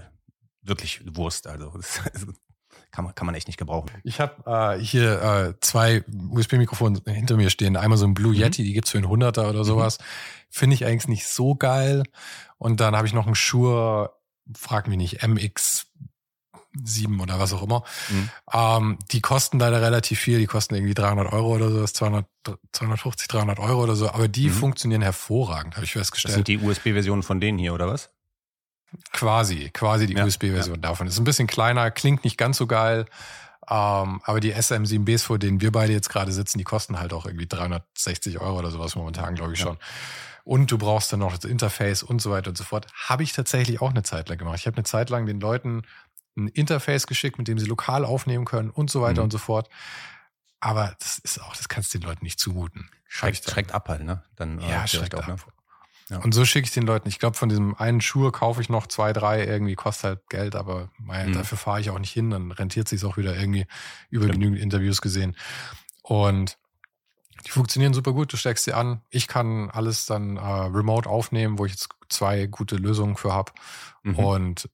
Wurst. Also das kann man echt nicht gebrauchen. Ich habe hier 2 USB-Mikrofone hinter mir stehen. Einmal so ein Blue Yeti, die gibt's für einen 100er oder sowas. Finde ich eigentlich nicht so geil. Und dann habe ich noch einen Shure, frag mich nicht, MX7 oder was auch immer. Die kosten leider relativ viel. Die kosten irgendwie 300 Euro oder so, das 250, 300 Euro oder so. Aber die funktionieren hervorragend, habe ich festgestellt. Das sind die USB-Versionen von denen hier, oder was? Quasi die USB-Version davon. Ist ein bisschen kleiner, klingt nicht ganz so geil, aber die SM7Bs, vor denen wir beide jetzt gerade sitzen, die kosten halt auch irgendwie 360 Euro oder sowas momentan, glaube ich schon. Und du brauchst dann noch das Interface und so weiter und so fort. Habe ich tatsächlich auch eine Zeit lang gemacht. Ich habe eine Zeit lang den Leuten ein Interface geschickt, mit dem sie lokal aufnehmen können und so weiter und so fort. Aber das kannst du den Leuten nicht zumuten. Schreckt ab halt, ne? Dann schreckt ab. Ne? Ja. Und so schicke ich den Leuten. Ich glaube, von diesem einen Schuh kaufe ich noch 2, 3 irgendwie, kostet halt Geld, aber dafür fahre ich auch nicht hin, dann rentiert sich auch wieder irgendwie über genügend Interviews gesehen. Und die funktionieren super gut, du steckst sie an. Ich kann alles dann remote aufnehmen, wo ich jetzt 2 gute Lösungen für habe. Und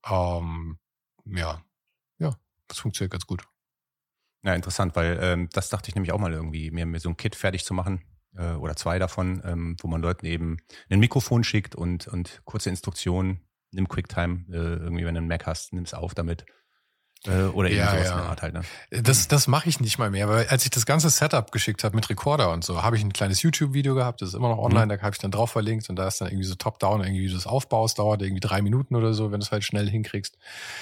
das funktioniert ganz gut. Ja, interessant, weil das dachte ich nämlich auch mal irgendwie, mir so ein Kit fertig zu machen oder 2 davon, wo man Leuten eben ein Mikrofon schickt und kurze Instruktionen, nimm QuickTime, irgendwie wenn du einen Mac hast, nimm es auf damit. Oder eben sowas in der Art halt. Ne? Das mache ich nicht mal mehr, weil als ich das ganze Setup geschickt habe mit Recorder und so, habe ich ein kleines YouTube-Video gehabt, das ist immer noch online, da habe ich dann drauf verlinkt und da ist dann irgendwie so top-down, irgendwie wie du das aufbaust, dauert irgendwie 3 Minuten oder so, wenn du es halt schnell hinkriegst.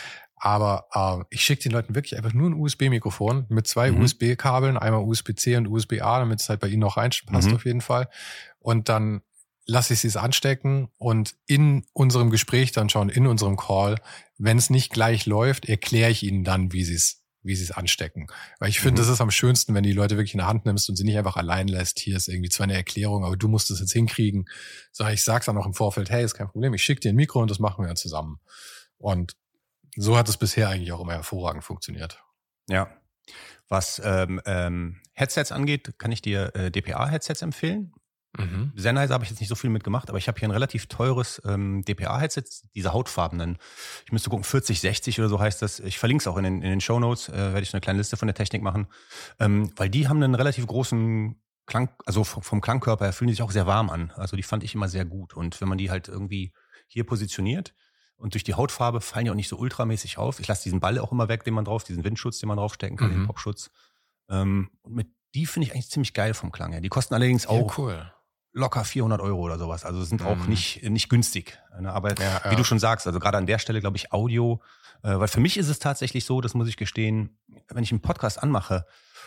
Aber ich schicke den Leuten wirklich einfach nur ein USB-Mikrofon mit 2 USB-Kabeln, einmal USB-C und USB-A, damit es halt bei ihnen noch reinpasst auf jeden Fall. Und dann lasse ich sie es anstecken und in unserem Gespräch dann schauen, in unserem Call, wenn es nicht gleich läuft, erkläre ich ihnen dann, wie sie es anstecken. Weil ich finde, das ist am schönsten, wenn du die Leute wirklich in der Hand nimmst und sie nicht einfach allein lässt. Hier ist irgendwie zwar eine Erklärung, aber du musst es jetzt hinkriegen. So, ich sag's dann auch im Vorfeld, hey, ist kein Problem, ich schicke dir ein Mikro und das machen wir dann zusammen. Und so hat es bisher eigentlich auch immer hervorragend funktioniert. Ja. Was Headsets angeht, kann ich dir DPA-Headsets empfehlen. Sennheiser habe ich jetzt nicht so viel mitgemacht, aber ich habe hier ein relativ teures DPA-Headset, diese hautfarbenen. Ich müsste gucken, 4060 oder so heißt das. Ich verlinke es auch in den Shownotes, werde ich eine kleine Liste von der Technik machen. Weil die haben einen relativ großen Klang, also vom Klangkörper her fühlen die sich auch sehr warm an. Also die fand ich immer sehr gut. Und wenn man die halt irgendwie hier positioniert und durch die Hautfarbe fallen die auch nicht so ultramäßig auf. Ich lasse diesen Ball auch immer weg, diesen Windschutz, den man draufstecken kann, den Popschutz. Und mit die finde ich eigentlich ziemlich geil vom Klang her. Die kosten allerdings auch locker 400 € oder sowas. Also sind auch nicht günstig. Aber wie du schon sagst, also gerade an der Stelle glaube ich Audio, weil für mich ist es tatsächlich so, das muss ich gestehen, wenn ich einen Podcast anmache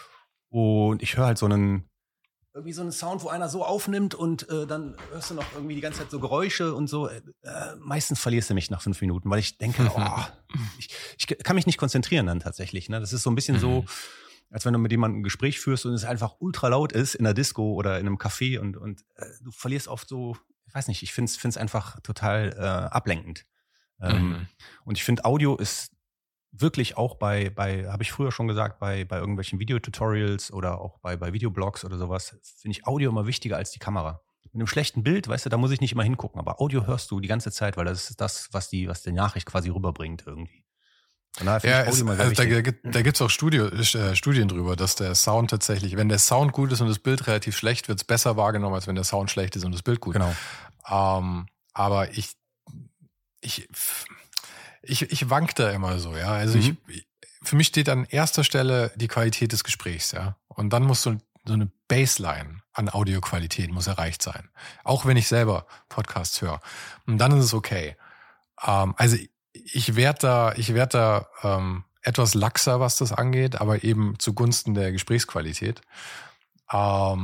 und ich höre halt so einen Sound, wo einer so aufnimmt und dann hörst du noch irgendwie die ganze Zeit so Geräusche und so. Meistens verlierst du mich nach 5 Minuten, weil ich denke, ich kann mich nicht konzentrieren dann tatsächlich. Ne? Das ist so ein bisschen so, als wenn du mit jemandem ein Gespräch führst und es einfach ultra laut ist in der Disco oder in einem Café und du verlierst oft so, ich weiß nicht, ich find's einfach total ablenkend. Und ich finde, Audio ist wirklich auch bei habe ich früher schon gesagt, bei irgendwelchen Videotutorials oder auch bei Videoblogs oder sowas, finde ich Audio immer wichtiger als die Kamera. Mit einem schlechten Bild, weißt du, da muss ich nicht immer hingucken, aber Audio hörst du die ganze Zeit, weil das ist das, was die Nachricht quasi rüberbringt irgendwie. Da gibt's auch Studien drüber, dass der Sound tatsächlich, wenn der Sound gut ist und das Bild relativ schlecht, wird's besser wahrgenommen, als wenn der Sound schlecht ist und das Bild gut. Genau. Aber ich wank da immer so, ja. Also für mich steht an erster Stelle die Qualität des Gesprächs, ja. Und dann muss so eine Baseline an Audioqualität muss erreicht sein. Auch wenn ich selber Podcasts höre. Und dann ist es okay. Also ich werde da etwas laxer, was das angeht, aber eben zugunsten der Gesprächsqualität. Aber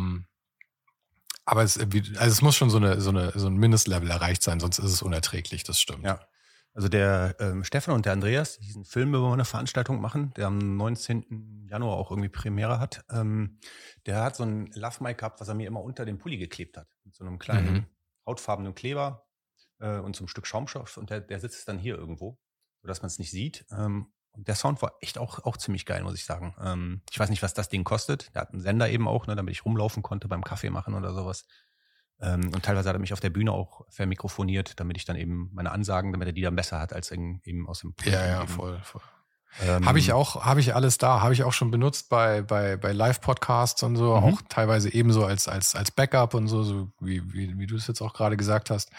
es muss schon so ein Mindestlevel erreicht sein, sonst ist es unerträglich, das stimmt. Ja. Also der Stefan und der Andreas, die diesen Film über eine Veranstaltung machen, der am 19. Januar auch irgendwie Premiere hat, der hat so ein Love-Mic gehabt, was er mir immer unter den Pulli geklebt hat. Mit so einem kleinen hautfarbenen Kleber und so einem Stück Schaumstoff. Und der sitzt dann hier irgendwo, sodass man es nicht sieht. Und der Sound war echt auch ziemlich geil, muss ich sagen. Ich weiß nicht, was das Ding kostet. Der hat einen Sender eben auch, ne, damit ich rumlaufen konnte beim Kaffee machen oder sowas. Und teilweise hat er mich auf der Bühne auch vermikrofoniert, damit ich dann eben meine Ansagen, damit er die dann besser hat als eben aus dem Pult. Ja, voll. Habe ich alles da, habe ich auch schon benutzt bei Live-Podcasts und so, auch teilweise ebenso als Backup und so wie du es jetzt auch gerade gesagt hast.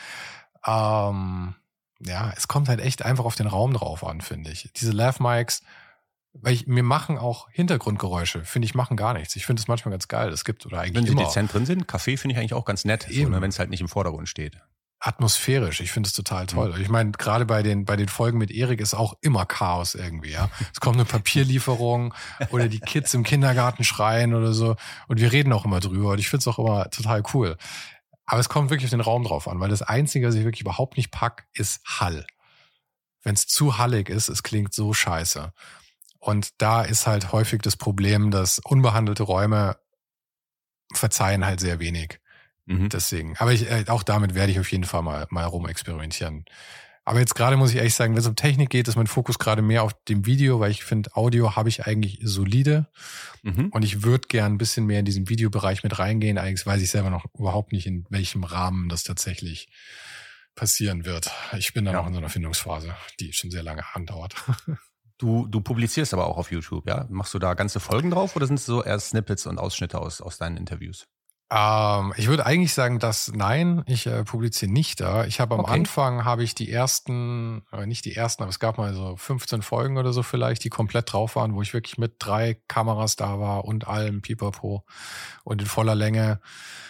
Es kommt halt echt einfach auf den Raum drauf an, finde ich. Diese Lav-Mics, mir machen auch Hintergrundgeräusche, finde ich, machen gar nichts. Ich finde es manchmal ganz geil. Es gibt oder eigentlich wenn sie immer dezent drin sind, Kaffee finde ich eigentlich auch ganz nett, so, ne, wenn es halt nicht im Vordergrund steht. Atmosphärisch, ich finde es total toll. Ich meine, gerade bei den Folgen mit Erik ist auch immer Chaos irgendwie, ja. Es kommt eine Papierlieferung oder die Kids im Kindergarten schreien oder so und wir reden auch immer drüber und ich finde es auch immer total cool. Aber es kommt wirklich auf den Raum drauf an, weil das Einzige, was ich wirklich überhaupt nicht pack, ist Hall. Wenn es zu hallig ist, es klingt so scheiße. Und da ist halt häufig das Problem, dass unbehandelte Räume verzeihen halt sehr wenig. Deswegen. Aber auch damit werde ich auf jeden Fall mal rumexperimentieren. Aber jetzt gerade muss ich ehrlich sagen, wenn es um Technik geht, ist mein Fokus gerade mehr auf dem Video, weil ich finde, Audio habe ich eigentlich solide. Und ich würde gern ein bisschen mehr in diesen Videobereich mit reingehen. Eigentlich weiß ich selber noch überhaupt nicht, in welchem Rahmen das tatsächlich passieren wird. Ich bin da noch in so einer Findungsphase, die schon sehr lange andauert. Du publizierst aber auch auf YouTube, ja? Machst du da ganze Folgen drauf oder sind es so eher Snippets und Ausschnitte aus deinen Interviews? Ich würde eigentlich sagen, nein, ich publiziere nicht da. Ich habe am Anfang die ersten, nicht die ersten, aber es gab mal so 15 Folgen oder so vielleicht, die komplett drauf waren, wo ich wirklich mit 3 Kameras da war und allem Pipapo und in voller Länge.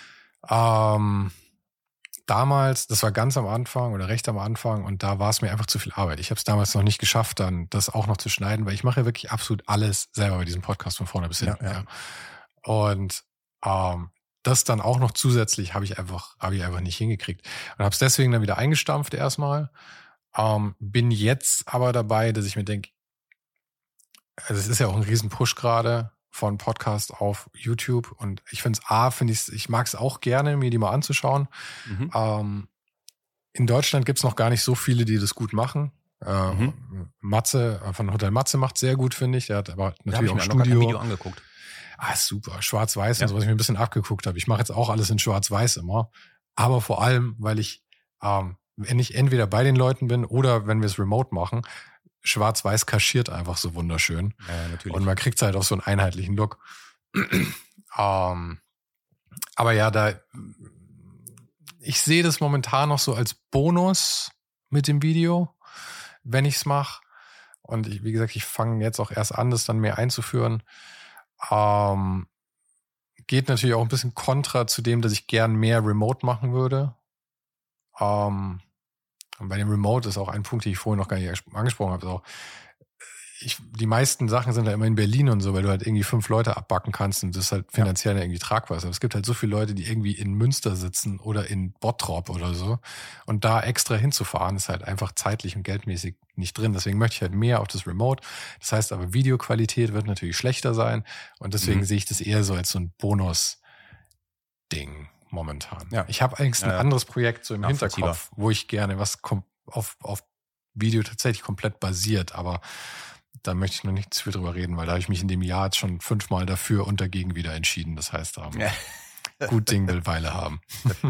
Damals, das war ganz am Anfang oder recht am Anfang und da war es mir einfach zu viel Arbeit. Ich habe es damals noch nicht geschafft, dann das auch noch zu schneiden, weil ich mache ja wirklich absolut alles selber bei diesem Podcast von vorne bis hinten. Ja. Und das dann auch noch zusätzlich habe ich einfach nicht hingekriegt und habe es deswegen dann wieder eingestampft erstmal. Bin jetzt aber dabei, dass ich mir denke, also es ist ja auch ein Riesenpush gerade von Podcast auf YouTube und ich ich mag es auch gerne, mir die mal anzuschauen. In Deutschland gibt's noch gar nicht so viele, die das gut machen. Matze von Hotel Matze macht sehr gut, finde ich. Der hat aber natürlich auch ein Studio. Ein Video angeguckt. Super, Schwarz-Weiß und so, was ich mir ein bisschen abgeguckt habe. Ich mache jetzt auch alles in Schwarz-Weiß immer, aber vor allem, weil ich, wenn ich entweder bei den Leuten bin oder wenn wir es remote machen, Schwarz-Weiß kaschiert einfach so wunderschön. Ja, natürlich. Und man kriegt halt auch so einen einheitlichen Look. Aber ja, ich sehe das momentan noch so als Bonus mit dem Video, wenn ich's mache. Und wie gesagt, ich fange jetzt auch erst an, das dann mehr einzuführen. Geht natürlich auch ein bisschen kontra zu dem, dass ich gern mehr Remote machen würde. Und bei dem Remote ist auch ein Punkt, den ich vorhin noch gar nicht angesprochen habe. Auch die meisten Sachen sind ja immer in Berlin und so, weil du halt irgendwie 5 Leute abbacken kannst und das halt finanziell irgendwie tragbar ist. Aber es gibt halt so viele Leute, die irgendwie in Münster sitzen oder in Bottrop oder so. Und da extra hinzufahren, ist halt einfach zeitlich und geldmäßig nicht drin. Deswegen möchte ich halt mehr auf das Remote. Das heißt aber, Videoqualität wird natürlich schlechter sein. Und deswegen sehe ich das eher so als so ein Bonus-Ding momentan. Ja. Ich habe eigentlich ein anderes Projekt so im Hinterkopf, wo ich gerne was auf Video tatsächlich komplett basiert, aber da möchte ich noch nicht zu viel drüber reden, weil da habe ich mich in dem Jahr jetzt schon 5-mal dafür und dagegen wieder entschieden. Das heißt, gut Ding will Weile haben.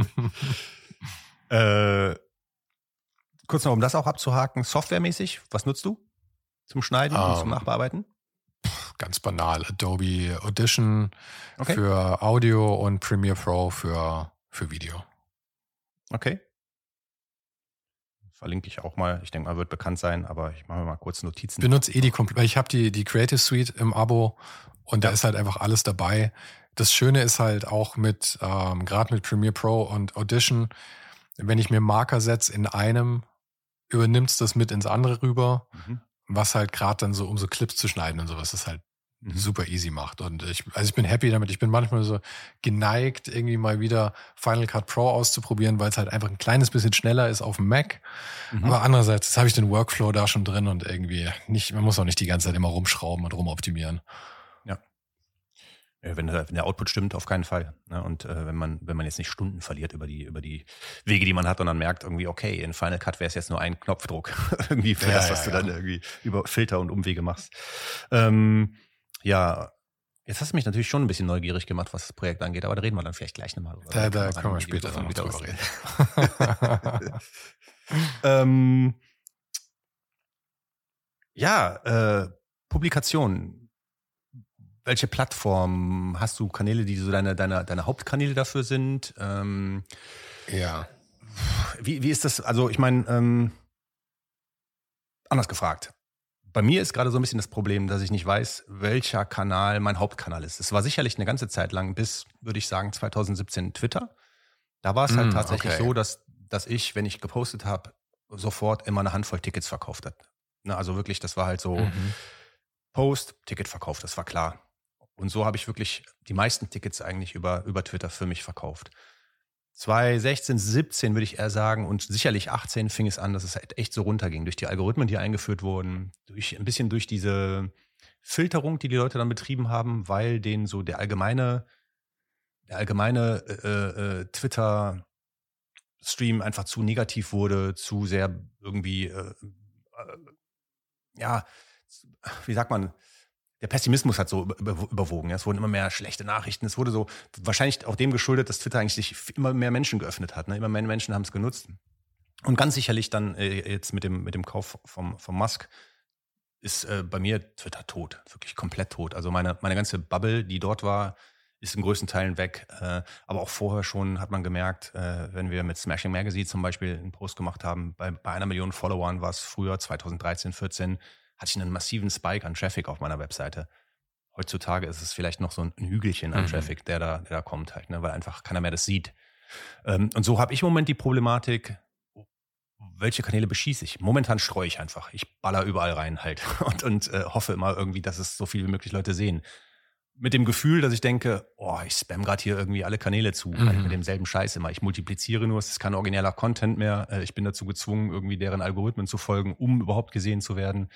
Kurz noch, um das auch abzuhaken, softwaremäßig, was nutzt du zum Schneiden und zum Nachbearbeiten? Ganz banal, Adobe Audition für Audio und Premiere Pro für Video. Okay. Verlinke ich auch mal. Ich denke mal, wird bekannt sein, aber ich mache mir mal kurz Notizen. Benutze weil ich habe die Creative Suite im Abo und da ist halt einfach alles dabei. Das Schöne ist halt auch gerade mit Premiere Pro und Audition, wenn ich mir Marker setze in einem, übernimmt's das mit ins andere rüber, was halt gerade dann so, um so Clips zu schneiden und sowas, das halt super easy macht. Und ich bin happy damit. Ich bin manchmal so geneigt, irgendwie mal wieder Final Cut Pro auszuprobieren, weil es halt einfach ein kleines bisschen schneller ist auf dem Mac. Aber andererseits, jetzt habe ich den Workflow da schon drin und irgendwie man muss auch nicht die ganze Zeit immer rumschrauben und rumoptimieren. Ja. Wenn der Output stimmt, auf keinen Fall. Ne? Und wenn man jetzt nicht Stunden verliert über die Wege, die man hat und dann merkt irgendwie, okay, in Final Cut wäre es jetzt nur ein Knopfdruck irgendwie für was du dann irgendwie über Filter und Umwege machst. Ja, jetzt hast du mich natürlich schon ein bisschen neugierig gemacht, was das Projekt angeht, aber da reden wir dann vielleicht gleich nochmal drüber. Da können wir später noch drüber reden. Publikationen. Welche Plattform hast du? Kanäle, die so deine Hauptkanäle dafür sind? Ja. Wie ist das? Also ich meine, anders gefragt. Bei mir ist gerade so ein bisschen das Problem, dass ich nicht weiß, welcher Kanal mein Hauptkanal ist. Es war sicherlich eine ganze Zeit lang bis, würde ich sagen, 2017 Twitter. Da war es halt tatsächlich so, dass ich, wenn ich gepostet habe, sofort immer eine Handvoll Tickets verkauft hat. Ne, also wirklich, das war halt so Post, Ticket verkauft, das war klar. Und so habe ich wirklich die meisten Tickets eigentlich über Twitter für mich verkauft. 2016, 17 würde ich eher sagen und sicherlich 18 fing es an, dass es halt echt so runterging. Durch die Algorithmen, die eingeführt wurden, durch diese Filterung, die Leute dann betrieben haben, weil denen so der allgemeine der allgemeine Twitter-Stream einfach zu negativ wurde, zu sehr irgendwie, wie sagt man, der Pessimismus hat so überwogen. Ja. Es wurden immer mehr schlechte Nachrichten. Es wurde so wahrscheinlich auch dem geschuldet, dass Twitter eigentlich sich immer mehr Menschen geöffnet hat. Ne? Immer mehr Menschen haben es genutzt. Und ganz sicherlich dann jetzt mit dem Kauf vom Musk ist bei mir Twitter tot, wirklich komplett tot. Also meine ganze Bubble, die dort war, ist in größten Teilen weg. Aber auch vorher schon hat man gemerkt, wenn wir mit Smashing Magazine zum Beispiel einen Post gemacht haben, bei 1 Million Followern war es früher, 2013, 14, hatte ich einen massiven Spike an Traffic auf meiner Webseite. Heutzutage ist es vielleicht noch so ein Hügelchen an Traffic, der da kommt halt, ne, weil einfach keiner mehr das sieht. Und so habe ich im Moment die Problematik, welche Kanäle beschieße ich? Momentan streue ich einfach. Ich baller überall rein halt und hoffe immer irgendwie, dass es so viel wie möglich Leute sehen. Mit dem Gefühl, dass ich denke, ich spam gerade hier irgendwie alle Kanäle zu, mit demselben Scheiß immer. Ich multipliziere nur, es ist kein origineller Content mehr. Ich bin dazu gezwungen, irgendwie deren Algorithmen zu folgen, um überhaupt gesehen zu werden.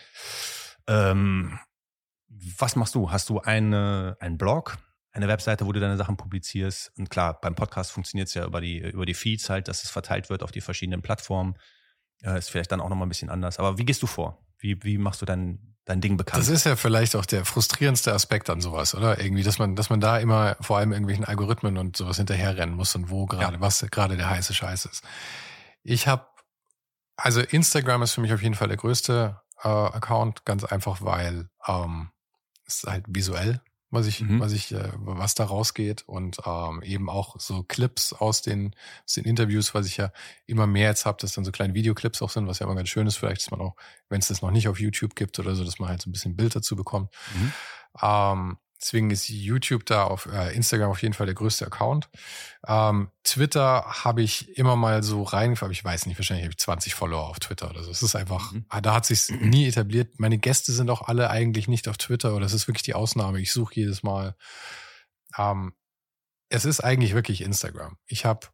Was machst du? Hast du einen Blog, eine Webseite, wo du deine Sachen publizierst? Und klar, beim Podcast funktioniert es ja über die Feeds halt, dass es verteilt wird auf die verschiedenen Plattformen. Ist vielleicht dann auch nochmal ein bisschen anders. Aber wie gehst du vor? Wie machst du dein Ding bekannt? Das ist ja vielleicht auch der frustrierendste Aspekt an sowas, oder? Irgendwie, dass man da immer vor allem irgendwelchen Algorithmen und sowas hinterherrennen muss und was gerade der heiße Scheiß ist. Also Instagram ist für mich auf jeden Fall der größte Account, ganz einfach, weil es ist halt visuell, was da rausgeht und eben auch so Clips aus den Interviews, was ich ja immer mehr jetzt habe, dass dann so kleine Videoclips auch sind, was ja immer ganz schön ist, vielleicht, dass man auch, wenn es das noch nicht auf YouTube gibt oder so, dass man halt so ein bisschen Bild dazu bekommt. Deswegen ist YouTube da auf Instagram auf jeden Fall der größte Account. Twitter habe ich immer mal so reingefahren, ich weiß nicht, wahrscheinlich habe ich 20 Follower auf Twitter oder so. Es ist einfach, da hat sich's nie etabliert. Meine Gäste sind auch alle eigentlich nicht auf Twitter, oder das ist wirklich die Ausnahme. Ich suche jedes Mal. Es ist eigentlich wirklich Instagram. Ich habe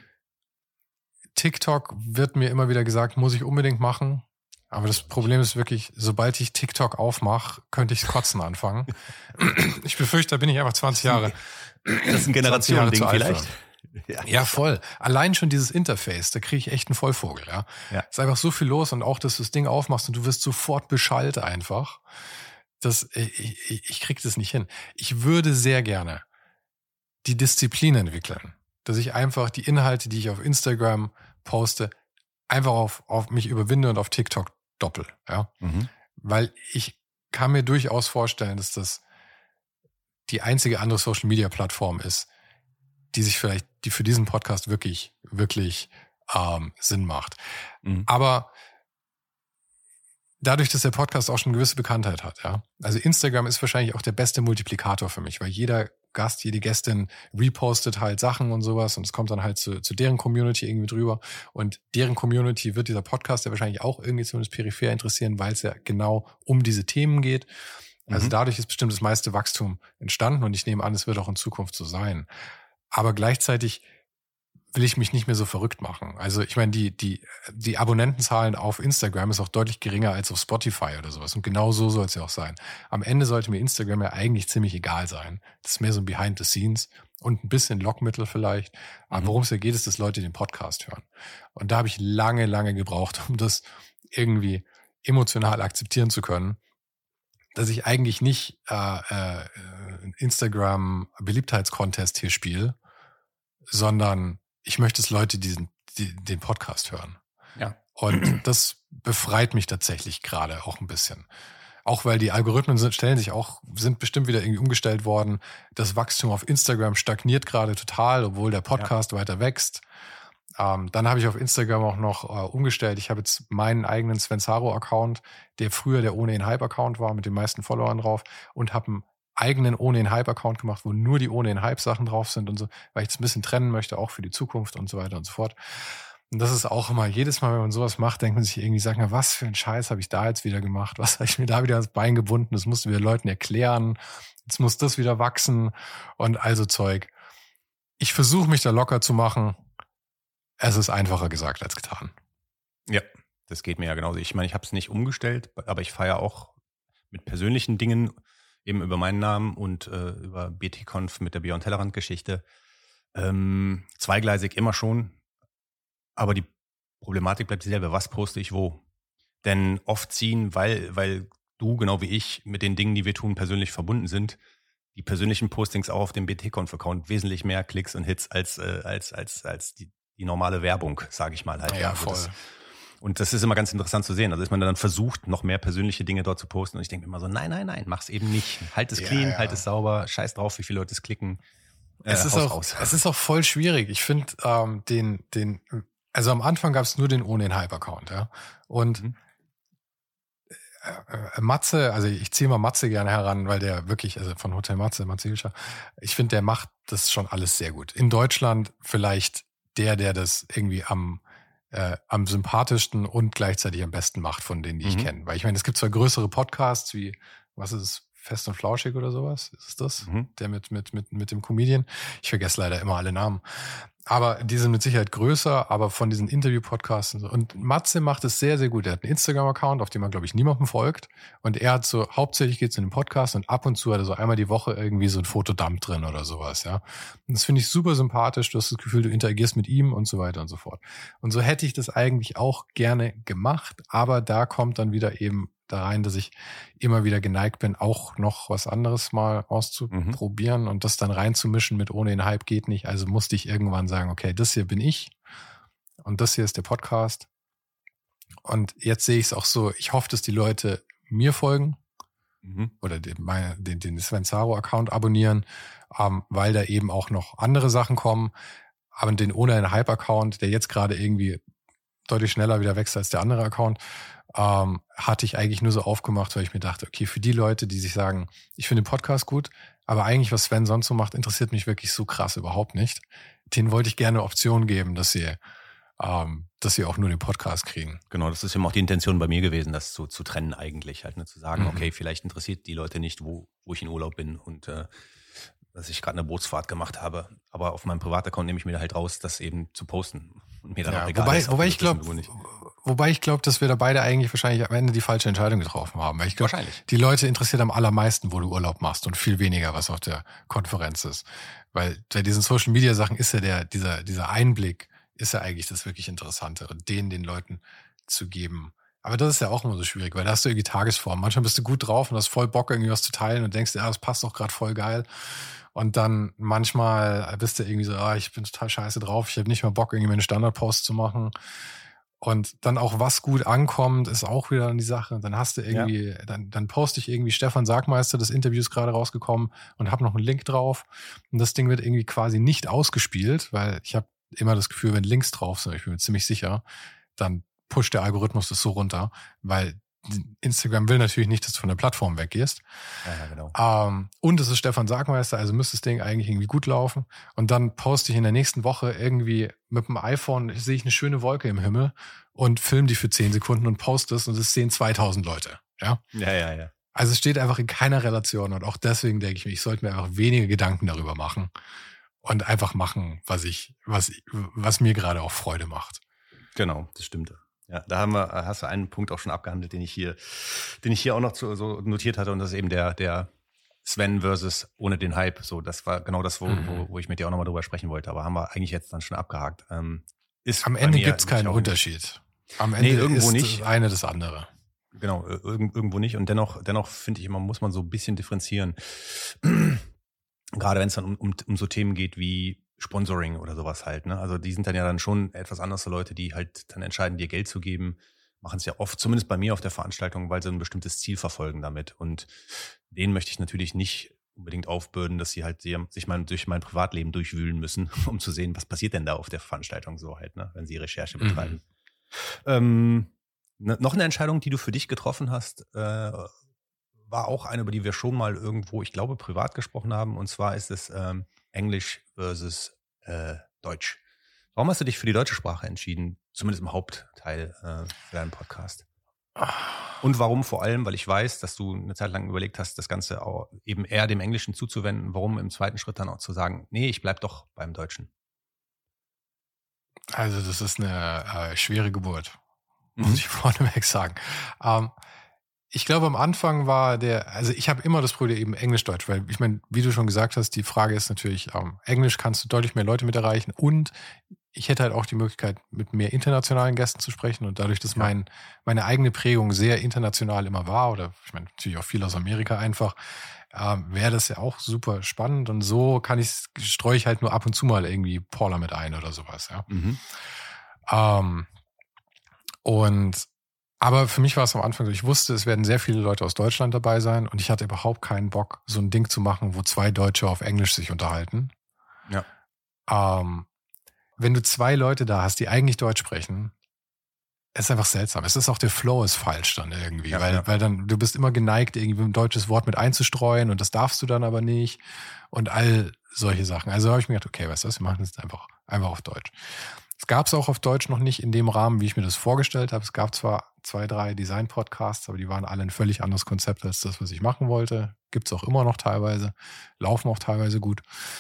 TikTok, wird mir immer wieder gesagt, muss ich unbedingt machen. Aber das Problem ist wirklich, sobald ich TikTok aufmache, könnte ich kotzen anfangen. Ich befürchte, da bin ich einfach 20 Jahre. Das ist ein Generationending vielleicht. Ja, voll. Allein schon dieses Interface, da kriege ich echt einen Vollvogel. Ja. Ist einfach so viel los und auch, dass du das Ding aufmachst und du wirst sofort beschallt einfach. Ich krieg das nicht hin. Ich würde sehr gerne die Disziplin entwickeln, dass ich einfach die Inhalte, die ich auf Instagram poste, einfach auf mich überwinde und auf TikTok doppel, ja. Weil ich kann mir durchaus vorstellen, dass das die einzige andere Social-Media-Plattform ist, die für diesen Podcast wirklich, wirklich Sinn macht. Aber dadurch, dass der Podcast auch schon eine gewisse Bekanntheit hat, ja. Also Instagram ist wahrscheinlich auch der beste Multiplikator für mich, weil jeder Gast, jede Gästin repostet halt Sachen und sowas und es kommt dann halt zu deren Community irgendwie drüber und deren Community wird dieser Podcast ja wahrscheinlich auch irgendwie zumindest peripher interessieren, weil es ja genau um diese Themen geht. Also dadurch ist bestimmt das meiste Wachstum entstanden und ich nehme an, es wird auch in Zukunft so sein. Aber gleichzeitig will ich mich nicht mehr so verrückt machen. Also ich meine, die Abonnentenzahlen auf Instagram ist auch deutlich geringer als auf Spotify oder sowas. Und genau so soll es ja auch sein. Am Ende sollte mir Instagram ja eigentlich ziemlich egal sein. Das ist mehr so ein Behind the Scenes und ein bisschen Lockmittel vielleicht. Aber worum es ja geht, ist, dass Leute den Podcast hören. Und da habe ich lange, lange gebraucht, um das irgendwie emotional akzeptieren zu können, dass ich eigentlich nicht Instagram-Beliebtheitscontest hier spiele, sondern ich möchte, dass Leute den Podcast hören. Ja. Und das befreit mich tatsächlich gerade auch ein bisschen. Auch weil die Algorithmen sind bestimmt wieder irgendwie umgestellt worden. Das Wachstum auf Instagram stagniert gerade total, obwohl der Podcast weiter wächst. Dann habe ich auf Instagram auch noch umgestellt. Ich habe jetzt meinen eigenen Svensaro-Account, der früher der Ohne den Hype-Account war, mit den meisten Followern drauf, und habe einen eigenen Ohne den Hype-Account gemacht, wo nur die Ohne den Hype-Sachen drauf sind und so, weil ich das ein bisschen trennen möchte, auch für die Zukunft und so weiter und so fort. Und das ist auch immer, jedes Mal, wenn man sowas macht, denkt man sich irgendwie, sagt man, was für ein Scheiß habe ich da jetzt wieder gemacht? Was habe ich mir da wieder ans Bein gebunden? Das mussten wir Leuten erklären. Jetzt muss das wieder wachsen und also Zeug. Ich versuche mich da locker zu machen. Es ist einfacher gesagt als getan. Ja, das geht mir ja genauso. Ich meine, ich habe es nicht umgestellt, aber ich feiere auch mit persönlichen Dingen, eben über meinen Namen und über BT-Conf mit der Beyond Tellerrand-Geschichte, Zweigleisig immer schon, aber die Problematik bleibt dieselbe. Was poste ich wo? Denn oft ziehen, weil du, genau wie ich, mit den Dingen, die wir tun, persönlich verbunden sind, die persönlichen Postings auch auf dem BT-Conf-Account wesentlich mehr Klicks und Hits als die normale Werbung, sage ich mal halt. Ja, Also voll. und das ist immer ganz interessant zu sehen. Also, dass man dann versucht, noch mehr persönliche Dinge dort zu posten. Und ich denke immer so, nein, mach's eben nicht. Halt es clean, halt es sauber, scheiß drauf, wie viele Leute es klicken. Es ist auch voll schwierig. Ich finde, also am Anfang gab es nur den ohne den Hype-Account, ja. Und Matze, also ich ziehe mal Matze gerne heran, weil der wirklich, also von Hotel Matze Hilscher, ich finde, der macht das schon alles sehr gut. In Deutschland vielleicht der das irgendwie am sympathischsten und gleichzeitig am besten macht von denen, die ich kenne. Weil ich meine, es gibt zwar größere Podcasts wie, was ist es, Fest und Flauschig oder sowas? Ist es das? Der mit dem Comedian. Ich vergesse leider immer alle Namen. Aber die sind mit Sicherheit größer, aber von diesen Interview-Podcasts und so. Und Matze macht es sehr, sehr gut. Er hat einen Instagram-Account, auf dem man, glaube ich, niemandem folgt. Und er hat so, hauptsächlich geht es in den Podcast und ab und zu hat er so einmal die Woche irgendwie so ein Fotodump drin oder sowas, ja. Und das finde ich super sympathisch. Du hast das Gefühl, du interagierst mit ihm und so weiter und so fort. Und so hätte ich das eigentlich auch gerne gemacht, aber da kommt dann wieder eben da rein, dass ich immer wieder geneigt bin, auch noch was anderes mal auszuprobieren und das dann reinzumischen mit ohne den Hype geht nicht. Also musste ich irgendwann sagen, okay, das hier bin ich und das hier ist der Podcast. Und jetzt sehe ich es auch so, ich hoffe, dass die Leute mir folgen oder den Sven Zaro-Account abonnieren, weil da eben auch noch andere Sachen kommen. Aber den ohne den Hype-Account, der jetzt gerade irgendwie deutlich schneller wieder wächst als der andere Account, hatte ich eigentlich nur so aufgemacht, weil ich mir dachte, okay, für die Leute, die sich sagen, ich finde den Podcast gut, aber eigentlich, was Sven sonst so macht, interessiert mich wirklich so krass überhaupt nicht. Denen wollte ich gerne eine Option geben, dass sie auch nur den Podcast kriegen. Genau, das ist eben auch die Intention bei mir gewesen, das zu trennen eigentlich, halt, ne, zu sagen, okay, vielleicht interessiert die Leute nicht, wo ich in Urlaub bin und dass ich gerade eine Bootsfahrt gemacht habe. Aber auf meinem Privataccount nehme ich mir da halt raus, das eben zu posten. Und mir dann auch egal ist, wobei ich glaube, dass wir da beide eigentlich wahrscheinlich am Ende die falsche Entscheidung getroffen haben. Weil ich glaube, wahrscheinlich. Die Leute interessiert am allermeisten, wo du Urlaub machst und viel weniger, was auf der Konferenz ist. Weil bei diesen Social Media Sachen ist ja dieser Einblick ist ja eigentlich das wirklich Interessante und den Leuten zu geben. Aber das ist ja auch immer so schwierig, weil da hast du irgendwie Tagesform. Manchmal bist du gut drauf und hast voll Bock, irgendwie was zu teilen und denkst, ja, das passt doch gerade voll geil. Und dann manchmal bist du irgendwie so, ich bin total scheiße drauf, ich habe nicht mal Bock, irgendwie meine Standardpost zu machen. Und dann auch, was gut ankommt, ist auch wieder die Sache. Dann hast du irgendwie, dann poste ich irgendwie Stefan Sagmeister, das Interview ist gerade rausgekommen und habe noch einen Link drauf. Und das Ding wird irgendwie quasi nicht ausgespielt, weil ich habe immer das Gefühl, wenn Links drauf sind, ich bin mir ziemlich sicher, dann pusht der Algorithmus das so runter, weil Instagram will natürlich nicht, dass du von der Plattform weggehst. Ja, genau. Und es ist Stefan Sagmeister, also müsste das Ding eigentlich irgendwie gut laufen. Und dann poste ich in der nächsten Woche irgendwie mit dem iPhone, sehe ich eine schöne Wolke im Himmel und film die für 10 Sekunden und poste es und es sehen 2000 Leute. Ja. Ja. Also es steht einfach in keiner Relation und auch deswegen denke ich mir, ich sollte mir einfach weniger Gedanken darüber machen und einfach machen, was mir gerade auch Freude macht. Genau, das stimmt. Ja, da hast du einen Punkt auch schon abgehandelt, den ich hier auch noch so notiert hatte, und das ist eben der Sven versus ohne den Hype. So, das war genau das, wo ich mit dir auch nochmal drüber sprechen wollte, aber haben wir eigentlich jetzt dann schon abgehakt. Am Ende gibt's keinen Unterschied. Am Ende irgendwo ist nicht. das eine das andere. Genau, irgendwo nicht. Und dennoch finde ich immer, muss man so ein bisschen differenzieren. Gerade wenn es dann um so Themen geht wie Sponsoring oder sowas halt, ne? Also die sind dann ja dann schon etwas anders, so Leute, die halt dann entscheiden, dir Geld zu geben, machen es ja oft, zumindest bei mir auf der Veranstaltung, weil sie ein bestimmtes Ziel verfolgen damit. Und denen möchte ich natürlich nicht unbedingt aufbürden, dass sie halt sich mal durch mein Privatleben durchwühlen müssen, um zu sehen, was passiert denn da auf der Veranstaltung so halt, ne? Wenn sie Recherche betreiben. Noch eine Entscheidung, die du für dich getroffen hast, war auch eine, über die wir schon mal irgendwo, ich glaube, privat gesprochen haben. Und zwar ist es Englisch versus Deutsch. Warum hast du dich für die deutsche Sprache entschieden? Zumindest im Hauptteil für deinen Podcast. Und warum vor allem? Weil ich weiß, dass du eine Zeit lang überlegt hast, das Ganze auch eben eher dem Englischen zuzuwenden. Warum im zweiten Schritt dann auch zu sagen, nee, ich bleib doch beim Deutschen? Also das ist eine schwere Geburt, muss ich vorneweg sagen. Ich glaube, am Anfang war also ich habe immer das Problem eben Englisch-Deutsch, weil ich meine, wie du schon gesagt hast, die Frage ist natürlich, Englisch kannst du deutlich mehr Leute mit erreichen und ich hätte halt auch die Möglichkeit, mit mehr internationalen Gästen zu sprechen und dadurch, dass meine eigene Prägung sehr international immer war oder ich meine, natürlich auch viel aus Amerika einfach, wäre das ja auch super spannend und so streue ich halt nur ab und zu mal irgendwie Paula mit ein oder sowas, ja. Aber für mich war es am Anfang so, ich wusste, es werden sehr viele Leute aus Deutschland dabei sein und ich hatte überhaupt keinen Bock, so ein Ding zu machen, wo 2 Deutsche auf Englisch sich unterhalten. Ja. Wenn du 2 Leute da hast, die eigentlich Deutsch sprechen, ist einfach seltsam. Es ist auch der Flow ist falsch dann irgendwie, weil dann du bist immer geneigt, irgendwie ein deutsches Wort mit einzustreuen und das darfst du dann aber nicht und all solche Sachen. Also habe ich mir gedacht, okay, weißt du was, wir machen das einfach auf Deutsch. Es gab es auch auf Deutsch noch nicht in dem Rahmen, wie ich mir das vorgestellt habe. Es gab zwar 2, 3 Design-Podcasts, aber die waren alle ein völlig anderes Konzept als das, was ich machen wollte. Gibt es auch immer noch teilweise, laufen auch teilweise gut.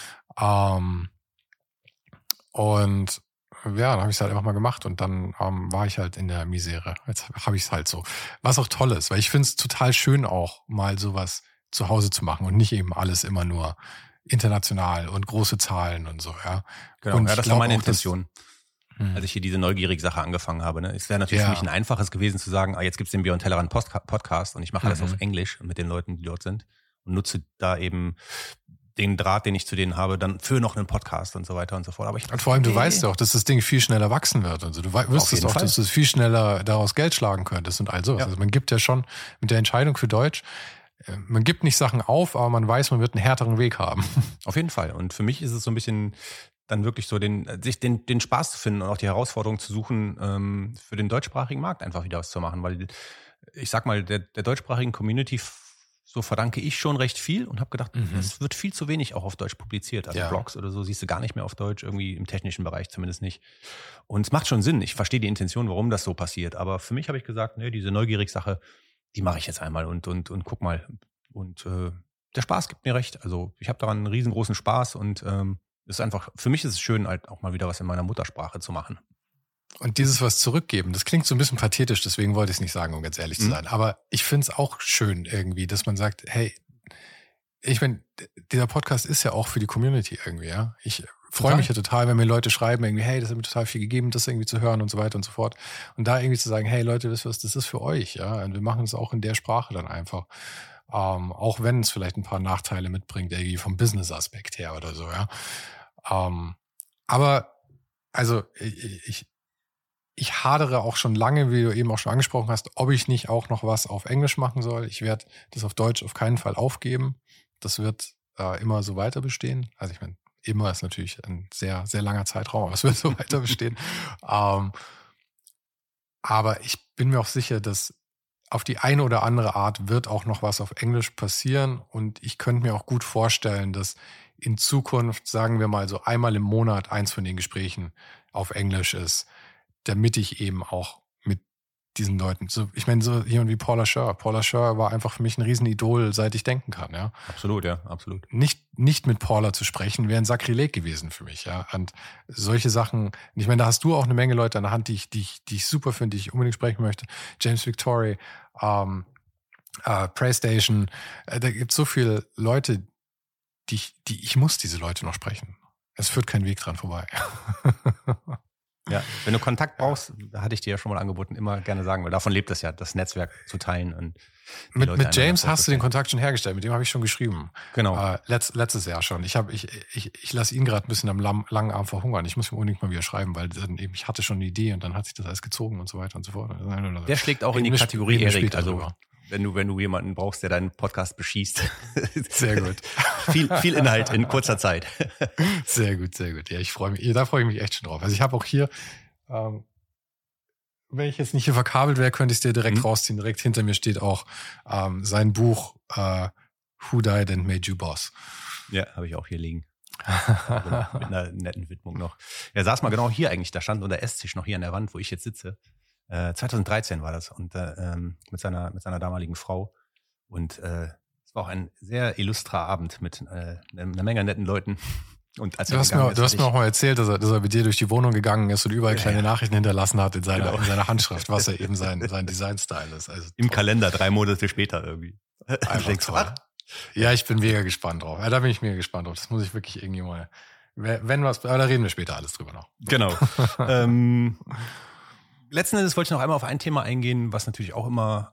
Und ja, dann habe ich es halt einfach mal gemacht und dann war ich halt in der Misere. Jetzt habe ich es halt so. Was auch toll ist, weil ich finde es total schön auch mal sowas zu Hause zu machen und nicht eben alles immer nur international und große Zahlen und so, ja. Genau, und ja, das war meine Intention. Als ich hier diese neugierige Sache angefangen habe. Ne? Es wäre natürlich für mich ein einfaches gewesen zu sagen, jetzt gibt's den Beyond Tellerrand Podcast und ich mache das auf Englisch mit den Leuten, die dort sind und nutze da eben den Draht, den ich zu denen habe, dann für noch einen Podcast und so weiter und so fort. Aber und vor allem, du weißt ja auch, dass das Ding viel schneller wachsen wird. Also du wüsstest auch, dass du viel schneller daraus Geld schlagen könntest und all sowas. Ja. Also man gibt ja schon mit der Entscheidung für Deutsch, man gibt nicht Sachen auf, aber man weiß, man wird einen härteren Weg haben. Auf jeden Fall. Und für mich ist es so ein bisschen dann wirklich so den Spaß zu finden und auch die Herausforderung zu suchen, für den deutschsprachigen Markt einfach wieder was zu machen. Weil ich sag mal, der deutschsprachigen Community, so verdanke ich schon recht viel und habe gedacht, es wird viel zu wenig auch auf Deutsch publiziert. Also Blogs oder so siehst du gar nicht mehr auf Deutsch, irgendwie im technischen Bereich zumindest nicht. Und es macht schon Sinn. Ich verstehe die Intention, warum das so passiert. Aber für mich habe ich gesagt, ne, diese Neugierig-Sache, die mache ich jetzt einmal und guck mal. Und der Spaß gibt mir recht. Also ich habe daran einen riesengroßen Spaß und ist einfach, für mich ist es schön, halt auch mal wieder was in meiner Muttersprache zu machen. Und dieses was zurückgeben, das klingt so ein bisschen pathetisch, deswegen wollte ich es nicht sagen, um ganz ehrlich zu sein. Aber ich finde es auch schön irgendwie, dass man sagt, hey, ich meine, dieser Podcast ist ja auch für die Community irgendwie, ja. Ich freue mich ja total, wenn mir Leute schreiben, irgendwie, hey, das hat mir total viel gegeben, das irgendwie zu hören und so weiter und so fort. Und da irgendwie zu sagen, hey Leute, wisst ihr was, das ist für euch, ja. Und wir machen es auch in der Sprache dann einfach. Auch wenn es vielleicht ein paar Nachteile mitbringt, irgendwie vom Business-Aspekt her oder so, ja. Aber, also, ich hadere auch schon lange, wie du eben auch schon angesprochen hast, ob ich nicht auch noch was auf Englisch machen soll. Ich werde das auf Deutsch auf keinen Fall aufgeben. Das wird immer so weiter bestehen. Also ich meine, immer ist natürlich ein sehr, sehr langer Zeitraum, aber es wird so weiter bestehen. Aber ich bin mir auch sicher, dass auf die eine oder andere Art wird auch noch was auf Englisch passieren. Und ich könnte mir auch gut vorstellen, dass in Zukunft, sagen wir mal so einmal im Monat, eins von den Gesprächen auf Englisch ist, damit ich eben auch mit diesen Leuten, so, ich meine, so jemand wie Paula Scher. Paula Scher war einfach für mich ein Riesenidol, seit ich denken kann, ja. Absolut, ja, absolut. Nicht mit Paula zu sprechen, wäre ein Sakrileg gewesen für mich, ja. Und solche Sachen, ich meine, da hast du auch eine Menge Leute an der Hand, die ich super finde, die ich unbedingt sprechen möchte. James Victory, PlayStation, da gibt es so viele Leute, ich muss diese Leute noch sprechen. Es führt kein Weg dran vorbei. Ja, wenn du Kontakt brauchst, hatte ich dir ja schon mal angeboten, immer gerne sagen, weil davon lebt es ja, das Netzwerk zu teilen. Und mit James hast du den Kontakt schon hergestellt, mit dem habe ich schon geschrieben. Genau. Letztes Jahr schon. Ich lasse ihn gerade ein bisschen am langen Arm verhungern. Ich muss ihm unbedingt mal wieder schreiben, weil ich hatte schon eine Idee und dann hat sich das alles gezogen und so weiter und so fort. Der schlägt auch in die Kategorie Erik, also wenn du jemanden brauchst, der deinen Podcast beschießt. Sehr gut. viel Inhalt in kurzer Zeit. Sehr gut, sehr gut. Ja, da freue ich mich echt schon drauf. Also ich habe auch hier, wenn ich jetzt nicht hier verkabelt wäre, könnte ich es dir direkt rausziehen. Direkt hinter mir steht auch sein Buch Who Died and Made You Boss. Ja, habe ich auch hier liegen. Mit einer netten Widmung noch. Er saß mal genau hier eigentlich, da stand unter Esstisch noch hier an der Wand, wo ich jetzt sitze. 2013 war das und mit seiner damaligen Frau und es war auch ein sehr illustrer Abend mit einer Menge netten Leuten Und als du hast mir auch mal erzählt, dass er mit dir durch die Wohnung gegangen ist und überall kleine Nachrichten hinterlassen hat in seiner Handschrift, was ja eben sein Design-Style ist. Also im Kalender 3 Monate später irgendwie. Einfach toll. Ja, ich bin mega gespannt drauf. Ja, da bin ich mega gespannt drauf. Das muss ich wirklich irgendwie mal. Aber da reden wir später alles drüber noch. Genau. Letzten Endes wollte ich noch einmal auf ein Thema eingehen, was natürlich auch immer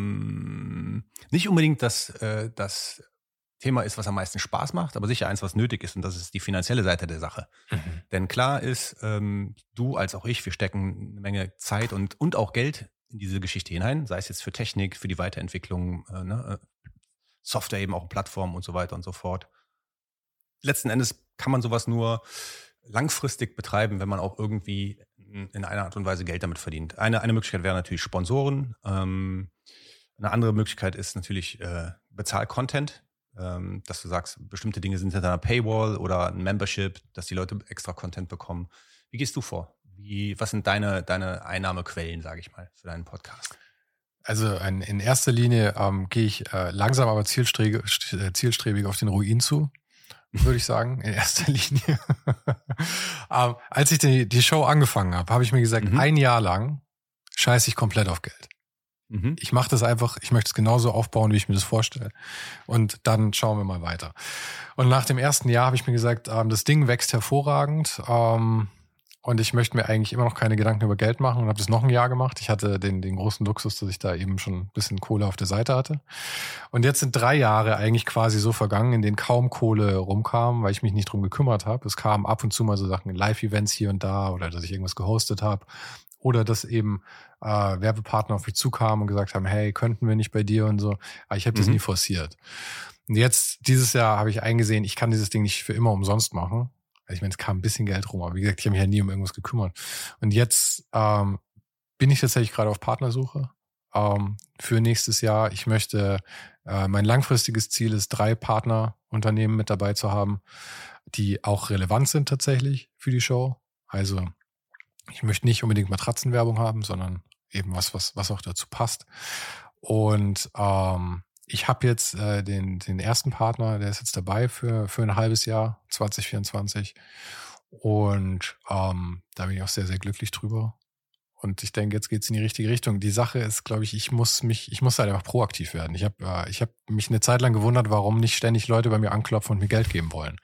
nicht unbedingt das Thema ist, was am meisten Spaß macht, aber sicher eins, was nötig ist, und das ist die finanzielle Seite der Sache. Mhm. Denn klar ist, du als auch ich, wir stecken eine Menge Zeit und auch Geld in diese Geschichte hinein, sei es jetzt für Technik, für die Weiterentwicklung, Software eben auch Plattformen und so weiter und so fort. Letzten Endes kann man sowas nur langfristig betreiben, wenn man auch irgendwie in einer Art und Weise Geld damit verdient. Eine Möglichkeit wäre natürlich Sponsoren. Eine andere Möglichkeit ist natürlich Bezahl-Content, dass du sagst, bestimmte Dinge sind hinter einer Paywall oder ein Membership, dass die Leute extra Content bekommen. Wie gehst du vor? Was sind deine Einnahmequellen, sage ich mal, für deinen Podcast? Also in erster Linie gehe ich langsam aber zielstrebig auf den Ruin zu, würde ich sagen, in erster Linie. Als ich die Show angefangen habe ich mir gesagt, ein Jahr lang scheiße ich komplett auf Geld. Mhm. Ich mache das einfach, ich möchte es genauso aufbauen, wie ich mir das vorstelle. Und dann schauen wir mal weiter. Und nach dem ersten Jahr habe ich mir gesagt, das Ding wächst hervorragend. Und ich möchte mir eigentlich immer noch keine Gedanken über Geld machen und habe das noch ein Jahr gemacht. Ich hatte den großen Luxus, dass ich da eben schon ein bisschen Kohle auf der Seite hatte. Und jetzt sind 3 Jahre eigentlich quasi so vergangen, in denen kaum Kohle rumkam, weil ich mich nicht drum gekümmert habe. Es kamen ab und zu mal so Sachen, Live-Events hier und da oder dass ich irgendwas gehostet habe. Oder dass eben Werbepartner auf mich zukamen und gesagt haben, hey, könnten wir nicht bei dir und so. Aber ich habe das nie forciert. Und jetzt, dieses Jahr, habe ich eingesehen, ich kann dieses Ding nicht für immer umsonst machen. Ich meine, es kam ein bisschen Geld rum, aber wie gesagt, ich habe mich ja nie um irgendwas gekümmert. Und jetzt bin ich tatsächlich gerade auf Partnersuche für nächstes Jahr. Ich möchte, mein langfristiges Ziel ist, 3 Partnerunternehmen mit dabei zu haben, die auch relevant sind tatsächlich für die Show. Also ich möchte nicht unbedingt Matratzenwerbung haben, sondern eben was auch dazu passt. Und ich habe jetzt den ersten Partner, der ist jetzt dabei für ein halbes Jahr, 2024. Und da bin ich auch sehr, sehr glücklich drüber. Und ich denke, jetzt geht's in die richtige Richtung. Die Sache ist, glaube ich, ich muss halt einfach proaktiv werden. Ich hab mich eine Zeit lang gewundert, warum nicht ständig Leute bei mir anklopfen und mir Geld geben wollen.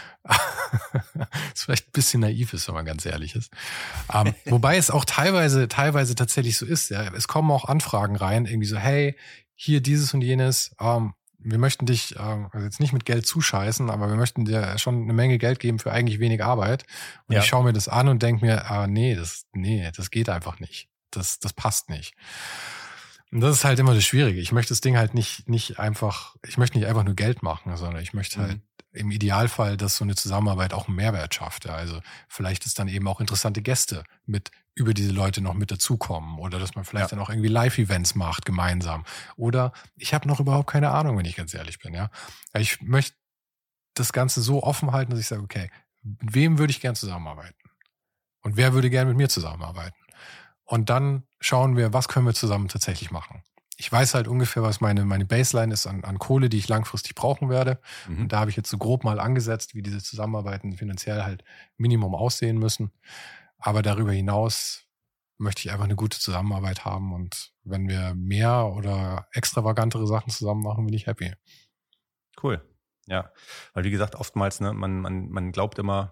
Das vielleicht ein bisschen naiv ist, wenn man ganz ehrlich ist. Wobei es auch teilweise tatsächlich so ist. Ja. Es kommen auch Anfragen rein, irgendwie so, hey, hier dieses und jenes, wir möchten dich also jetzt nicht mit Geld zuscheißen, aber wir möchten dir schon eine Menge Geld geben für eigentlich wenig Arbeit. Und ich schaue mir das an und denke mir, nee, das geht einfach nicht. Das passt nicht. Und das ist halt immer das Schwierige. Ich möchte das Ding halt nicht einfach nur Geld machen, sondern ich möchte halt im Idealfall, dass so eine Zusammenarbeit auch einen Mehrwert schafft. Ja. Also vielleicht ist dann eben auch interessante Gäste mit über diese Leute noch mit dazukommen oder dass man vielleicht dann auch irgendwie Live-Events macht gemeinsam. Oder ich habe noch überhaupt keine Ahnung, wenn ich ganz ehrlich bin. Ja, ich möchte das Ganze so offen halten, dass ich sage, okay, mit wem würde ich gern zusammenarbeiten? Und wer würde gern mit mir zusammenarbeiten? Und dann schauen wir, was können wir zusammen tatsächlich machen. Ich weiß halt ungefähr, was meine Baseline ist an Kohle, die ich langfristig brauchen werde. Und da habe ich jetzt so grob mal angesetzt, wie diese Zusammenarbeiten finanziell halt Minimum aussehen müssen. Aber darüber hinaus möchte ich einfach eine gute Zusammenarbeit haben. Und wenn wir mehr oder extravagantere Sachen zusammen machen, bin ich happy. Cool. Ja, weil wie gesagt, oftmals, ne, man glaubt immer,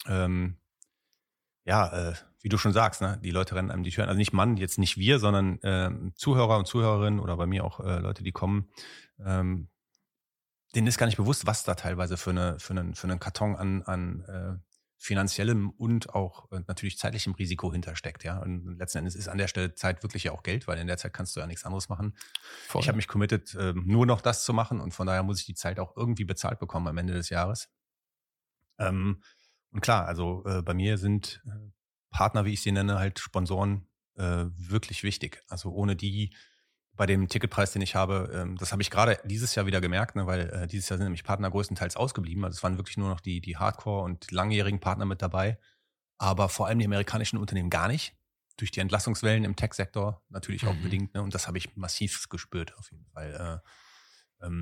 wie du schon sagst, ne, die Leute rennen einem die Türen, also nicht man, jetzt nicht wir, sondern Zuhörer und Zuhörerinnen oder bei mir auch Leute, die kommen, denen ist gar nicht bewusst, was da teilweise für einen Karton an finanziellem und auch natürlich zeitlichem Risiko hintersteckt, ja. Und letzten Endes ist an der Stelle Zeit wirklich ja auch Geld, weil in der Zeit kannst du ja nichts anderes machen. Voll. Ich habe mich committed, nur noch das zu machen und von daher muss ich die Zeit auch irgendwie bezahlt bekommen am Ende des Jahres. Und klar, also bei mir sind Partner, wie ich sie nenne, halt Sponsoren wirklich wichtig. Also ohne die, bei dem Ticketpreis, den ich habe, das habe ich gerade dieses Jahr wieder gemerkt, ne, weil dieses Jahr sind nämlich Partner größtenteils ausgeblieben. Also es waren wirklich nur noch die Hardcore- und langjährigen Partner mit dabei. Aber vor allem die amerikanischen Unternehmen gar nicht. Durch die Entlassungswellen im Tech-Sektor natürlich auch bedingt. Ne, und das habe ich massiv gespürt auf jeden Fall.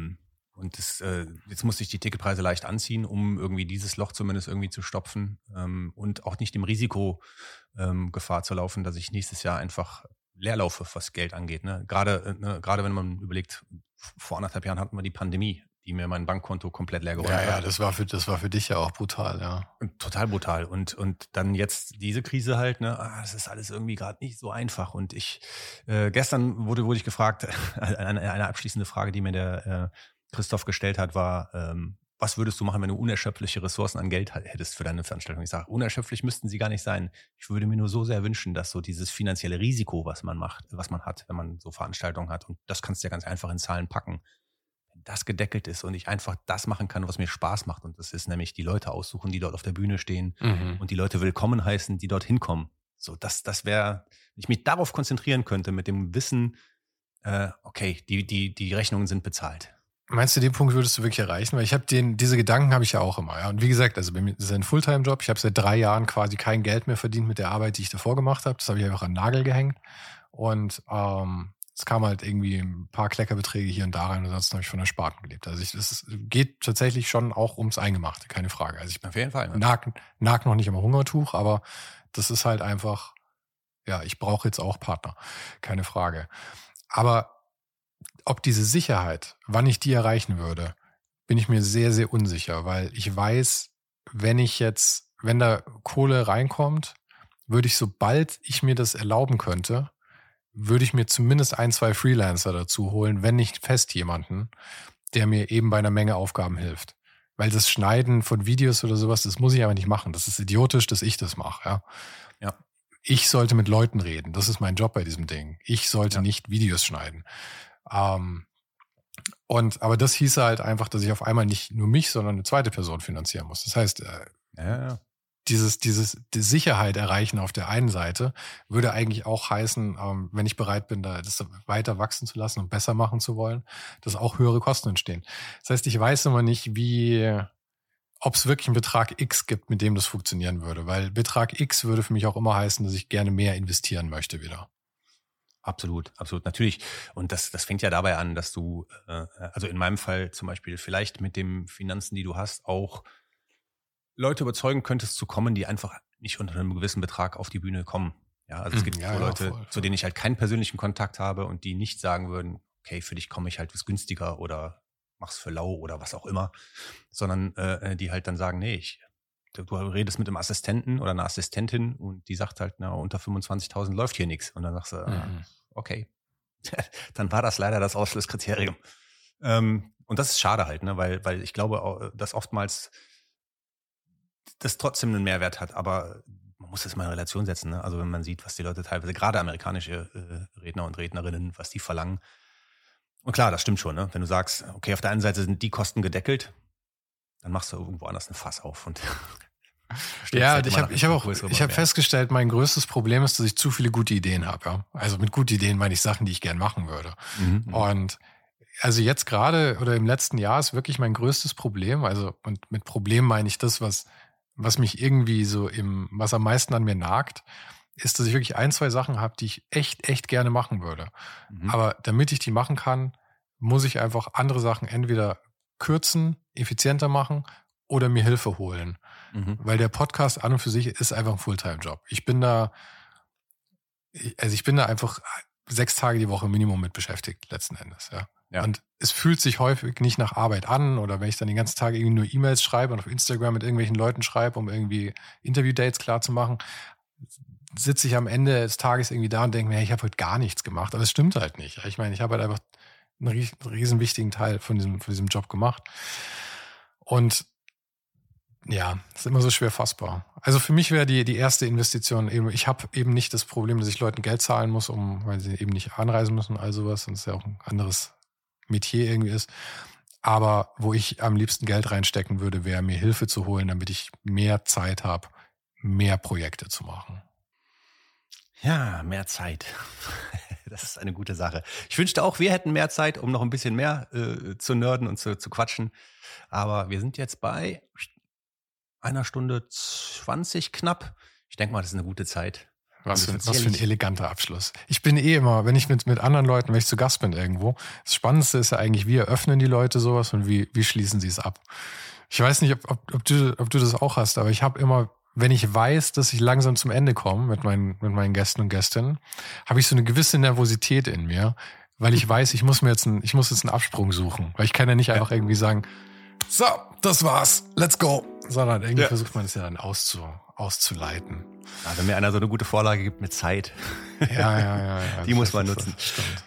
Und jetzt musste ich die Ticketpreise leicht anziehen, um irgendwie dieses Loch zumindest irgendwie zu stopfen und auch nicht dem Risiko Gefahr zu laufen, dass ich nächstes Jahr einfach leer laufe, was Geld angeht. Ne? Gerade wenn man überlegt, vor 1,5 Jahren hatten wir die Pandemie, die mir mein Bankkonto komplett leer geräumt hat. Ja, das war für dich ja auch brutal, ja. Total brutal. Und dann jetzt diese Krise halt, ne, das ist alles irgendwie gerade nicht so einfach. Und gestern wurde ich gefragt, eine abschließende Frage, die mir der Christoph gestellt hat, war, was würdest du machen, wenn du unerschöpfliche Ressourcen an Geld hättest für deine Veranstaltung? Ich sage, unerschöpflich müssten sie gar nicht sein. Ich würde mir nur so sehr wünschen, dass so dieses finanzielle Risiko, was man hat, wenn man so Veranstaltungen hat, und das kannst du ja ganz einfach in Zahlen packen, wenn das gedeckelt ist und ich einfach das machen kann, was mir Spaß macht. Und das ist nämlich die Leute aussuchen, die dort auf der Bühne stehen und die Leute willkommen heißen, die dort hinkommen. So, das wäre, wenn ich mich darauf konzentrieren könnte, mit dem Wissen, okay, die Rechnungen sind bezahlt. Meinst du, den Punkt würdest du wirklich erreichen? Weil diese Gedanken habe ich ja auch immer. Ja. Und wie gesagt, also bei mir ist es ein Fulltime-Job. Ich habe seit 3 Jahren quasi kein Geld mehr verdient mit der Arbeit, die ich davor gemacht habe. Das habe ich einfach an den Nagel gehängt. Und es kam halt irgendwie ein paar Kleckerbeträge hier und da rein. Und ansonsten habe ich von der Sparten gelebt. Also es geht tatsächlich schon auch ums Eingemachte, keine Frage. Also ich auf jeden Fall. nag noch nicht am Hungertuch, aber das ist halt einfach, ja, ich brauche jetzt auch Partner, keine Frage. Aber ob diese Sicherheit, wann ich die erreichen würde, bin ich mir sehr, sehr unsicher, weil ich weiß, wenn da Kohle reinkommt, würde ich, sobald ich mir das erlauben könnte, würde ich mir zumindest 1, 2 Freelancer dazu holen, wenn nicht fest jemanden, der mir eben bei einer Menge Aufgaben hilft. Weil das Schneiden von Videos oder sowas, das muss ich aber nicht machen. Das ist idiotisch, dass ich das mache. Ja. Ich sollte mit Leuten reden. Das ist mein Job bei diesem Ding. Ich sollte nicht Videos schneiden. Aber das hieße halt einfach, dass ich auf einmal nicht nur mich, sondern eine zweite Person finanzieren muss. Das heißt, die Sicherheit erreichen auf der einen Seite würde eigentlich auch heißen, wenn ich bereit bin, das weiter wachsen zu lassen und besser machen zu wollen, dass auch höhere Kosten entstehen. Das heißt, ich weiß immer nicht, ob es wirklich einen Betrag X gibt, mit dem das funktionieren würde, weil Betrag X würde für mich auch immer heißen, dass ich gerne mehr investieren möchte wieder. Absolut, absolut, natürlich. Und das fängt ja dabei an, dass du, also in meinem Fall zum Beispiel vielleicht mit den Finanzen, die du hast, auch Leute überzeugen könntest zu kommen, die einfach nicht unter einem gewissen Betrag auf die Bühne kommen. Ja, also es gibt Leute, voll. Zu denen ich halt keinen persönlichen Kontakt habe und die nicht sagen würden, okay, für dich komme ich halt was günstiger oder mach's für lau oder was auch immer, sondern die halt dann sagen, nee, du redest mit einem Assistenten oder einer Assistentin und die sagt halt, unter 25.000 läuft hier nichts. Und dann sagst du, okay, dann war das leider das Ausschlusskriterium. Und das ist schade halt, ne, weil ich glaube, dass oftmals das trotzdem einen Mehrwert hat, aber man muss das mal in Relation setzen. Ne? Also wenn man sieht, was die Leute teilweise, gerade amerikanische Redner und Rednerinnen, was die verlangen. Und klar, das stimmt schon, ne? Wenn du sagst, okay, auf der einen Seite sind die Kosten gedeckelt, dann machst du irgendwo anders ein Fass auf. Und ja, ich habe festgestellt, mein größtes Problem ist, dass ich zu viele gute Ideen habe. Ja? Also mit guten Ideen meine ich Sachen, die ich gern machen würde. Und also jetzt gerade oder im letzten Jahr ist wirklich mein größtes Problem, also und mit Problem meine ich das, was mich irgendwie so was am meisten an mir nagt, ist, dass ich wirklich 1, 2 Sachen habe, die ich echt gerne machen würde. Aber damit ich die machen kann, muss ich einfach andere Sachen entweder kürzen, effizienter machen oder mir Hilfe holen. Weil der Podcast an und für sich ist einfach ein Fulltime-Job. Ich bin da einfach 6 Tage die Woche Minimum mit beschäftigt, letzten Endes, ja. Und es fühlt sich häufig nicht nach Arbeit an, oder wenn ich dann den ganzen Tag irgendwie nur E-Mails schreibe und auf Instagram mit irgendwelchen Leuten schreibe, um irgendwie Interview-Dates klar zu machen, sitze ich am Ende des Tages irgendwie da und denke mir, hey, ich habe heute gar nichts gemacht. Aber es stimmt halt nicht. Ich meine, ich habe halt einfach einen riesen wichtigen Teil von diesem Job gemacht. Und ja, ist immer so schwer fassbar. Also für mich wäre die erste Investition eben, ich habe eben nicht das Problem, dass ich Leuten Geld zahlen muss, weil sie eben nicht anreisen müssen und all sowas, und es ja auch ein anderes Metier irgendwie ist. Aber wo ich am liebsten Geld reinstecken würde, wäre mir Hilfe zu holen, damit ich mehr Zeit habe, mehr Projekte zu machen. Ja, mehr Zeit. Das ist eine gute Sache. Ich wünschte auch, wir hätten mehr Zeit, um noch ein bisschen mehr zu nerden und zu quatschen. Aber wir sind jetzt bei 1 Stunde 20 knapp. Ich denke mal, das ist eine gute Zeit. Was für ein eleganter Abschluss. Ich bin immer, wenn ich mit anderen Leuten, wenn ich zu Gast bin irgendwo, das Spannendste ist ja eigentlich, wie eröffnen die Leute sowas und wie schließen sie es ab. Ich weiß nicht, ob du das auch hast, aber ich habe immer, wenn ich weiß, dass ich langsam zum Ende komme mit meinen Gästen und Gästinnen, habe ich so eine gewisse Nervosität in mir, weil ich weiß, ich muss jetzt einen Absprung suchen. Weil ich kann ja nicht einfach irgendwie sagen, so, das war's, let's go. Sondern irgendwie versucht man es ja dann auszuleiten. Ja, wenn mir einer so eine gute Vorlage gibt mit Zeit. Ja. Die muss man nutzen. Stimmt.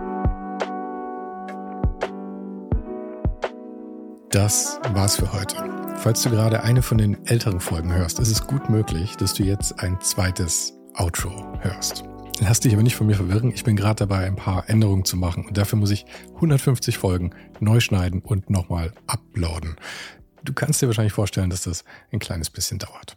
Das war's für heute. Falls du gerade eine von den älteren Folgen hörst, ist es gut möglich, dass du jetzt ein zweites Outro hörst. Lass dich aber nicht von mir verwirren. Ich bin gerade dabei, ein paar Änderungen zu machen und dafür muss ich 150 Folgen neu schneiden und nochmal uploaden. Du kannst dir wahrscheinlich vorstellen, dass das ein kleines bisschen dauert.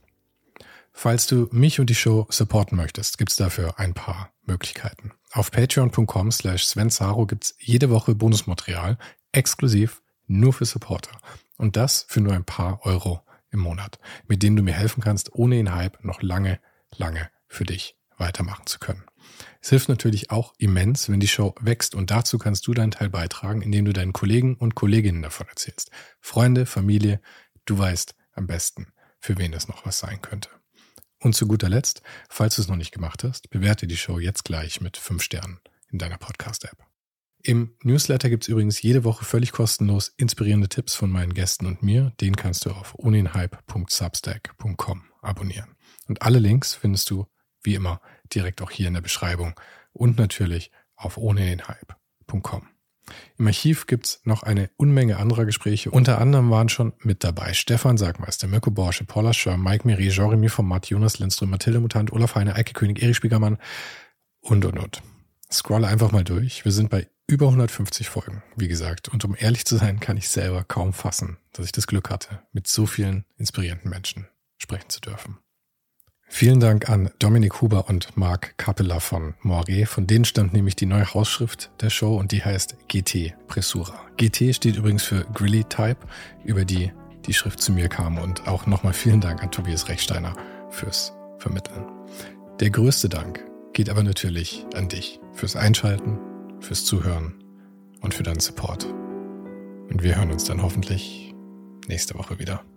Falls du mich und die Show supporten möchtest, gibt's dafür ein paar Möglichkeiten. Auf patreon.com/Sven Saro gibt's jede Woche Bonusmaterial, exklusiv nur für Supporter. Und das für nur ein paar Euro im Monat, mit denen du mir helfen kannst, ohne den Hype noch lange für dich weitermachen zu können. Es hilft natürlich auch immens, wenn die Show wächst und dazu kannst du deinen Teil beitragen, indem du deinen Kollegen und Kolleginnen davon erzählst. Freunde, Familie, du weißt am besten, für wen das noch was sein könnte. Und zu guter Letzt, falls du es noch nicht gemacht hast, bewerte die Show jetzt gleich mit 5 Sternen in deiner Podcast-App. Im Newsletter gibt's übrigens jede Woche völlig kostenlos inspirierende Tipps von meinen Gästen und mir. Den kannst du auf ohnenhype.substack.com abonnieren. Und alle Links findest du wie immer direkt auch hier in der Beschreibung und natürlich auf ohnedenhype.com. Im Archiv gibt's noch eine Unmenge anderer Gespräche. Unter anderem waren schon mit dabei Stefan Sagmeister, Mirko Borsche, Paula Schör, Mike Miri, Jeremy Format, Jonas Lindström, Mathilde Mutant, Olaf Heine, Eike König, Erich Spiegermann und. Scrolle einfach mal durch. Wir sind bei über 150 Folgen, wie gesagt. Und um ehrlich zu sein, kann ich selber kaum fassen, dass ich das Glück hatte, mit so vielen inspirierenden Menschen sprechen zu dürfen. Vielen Dank an Dominik Huber und Marc Capella von Moiré. Von denen stammt nämlich die neue Hausschrift der Show und die heißt GT Pressura. GT steht übrigens für Grilly Type, über die Schrift zu mir kam. Und auch nochmal vielen Dank an Tobias Rechsteiner fürs Vermitteln. Der größte Dank geht aber natürlich an dich fürs Einschalten, fürs Zuhören und für deinen Support. Und wir hören uns dann hoffentlich nächste Woche wieder.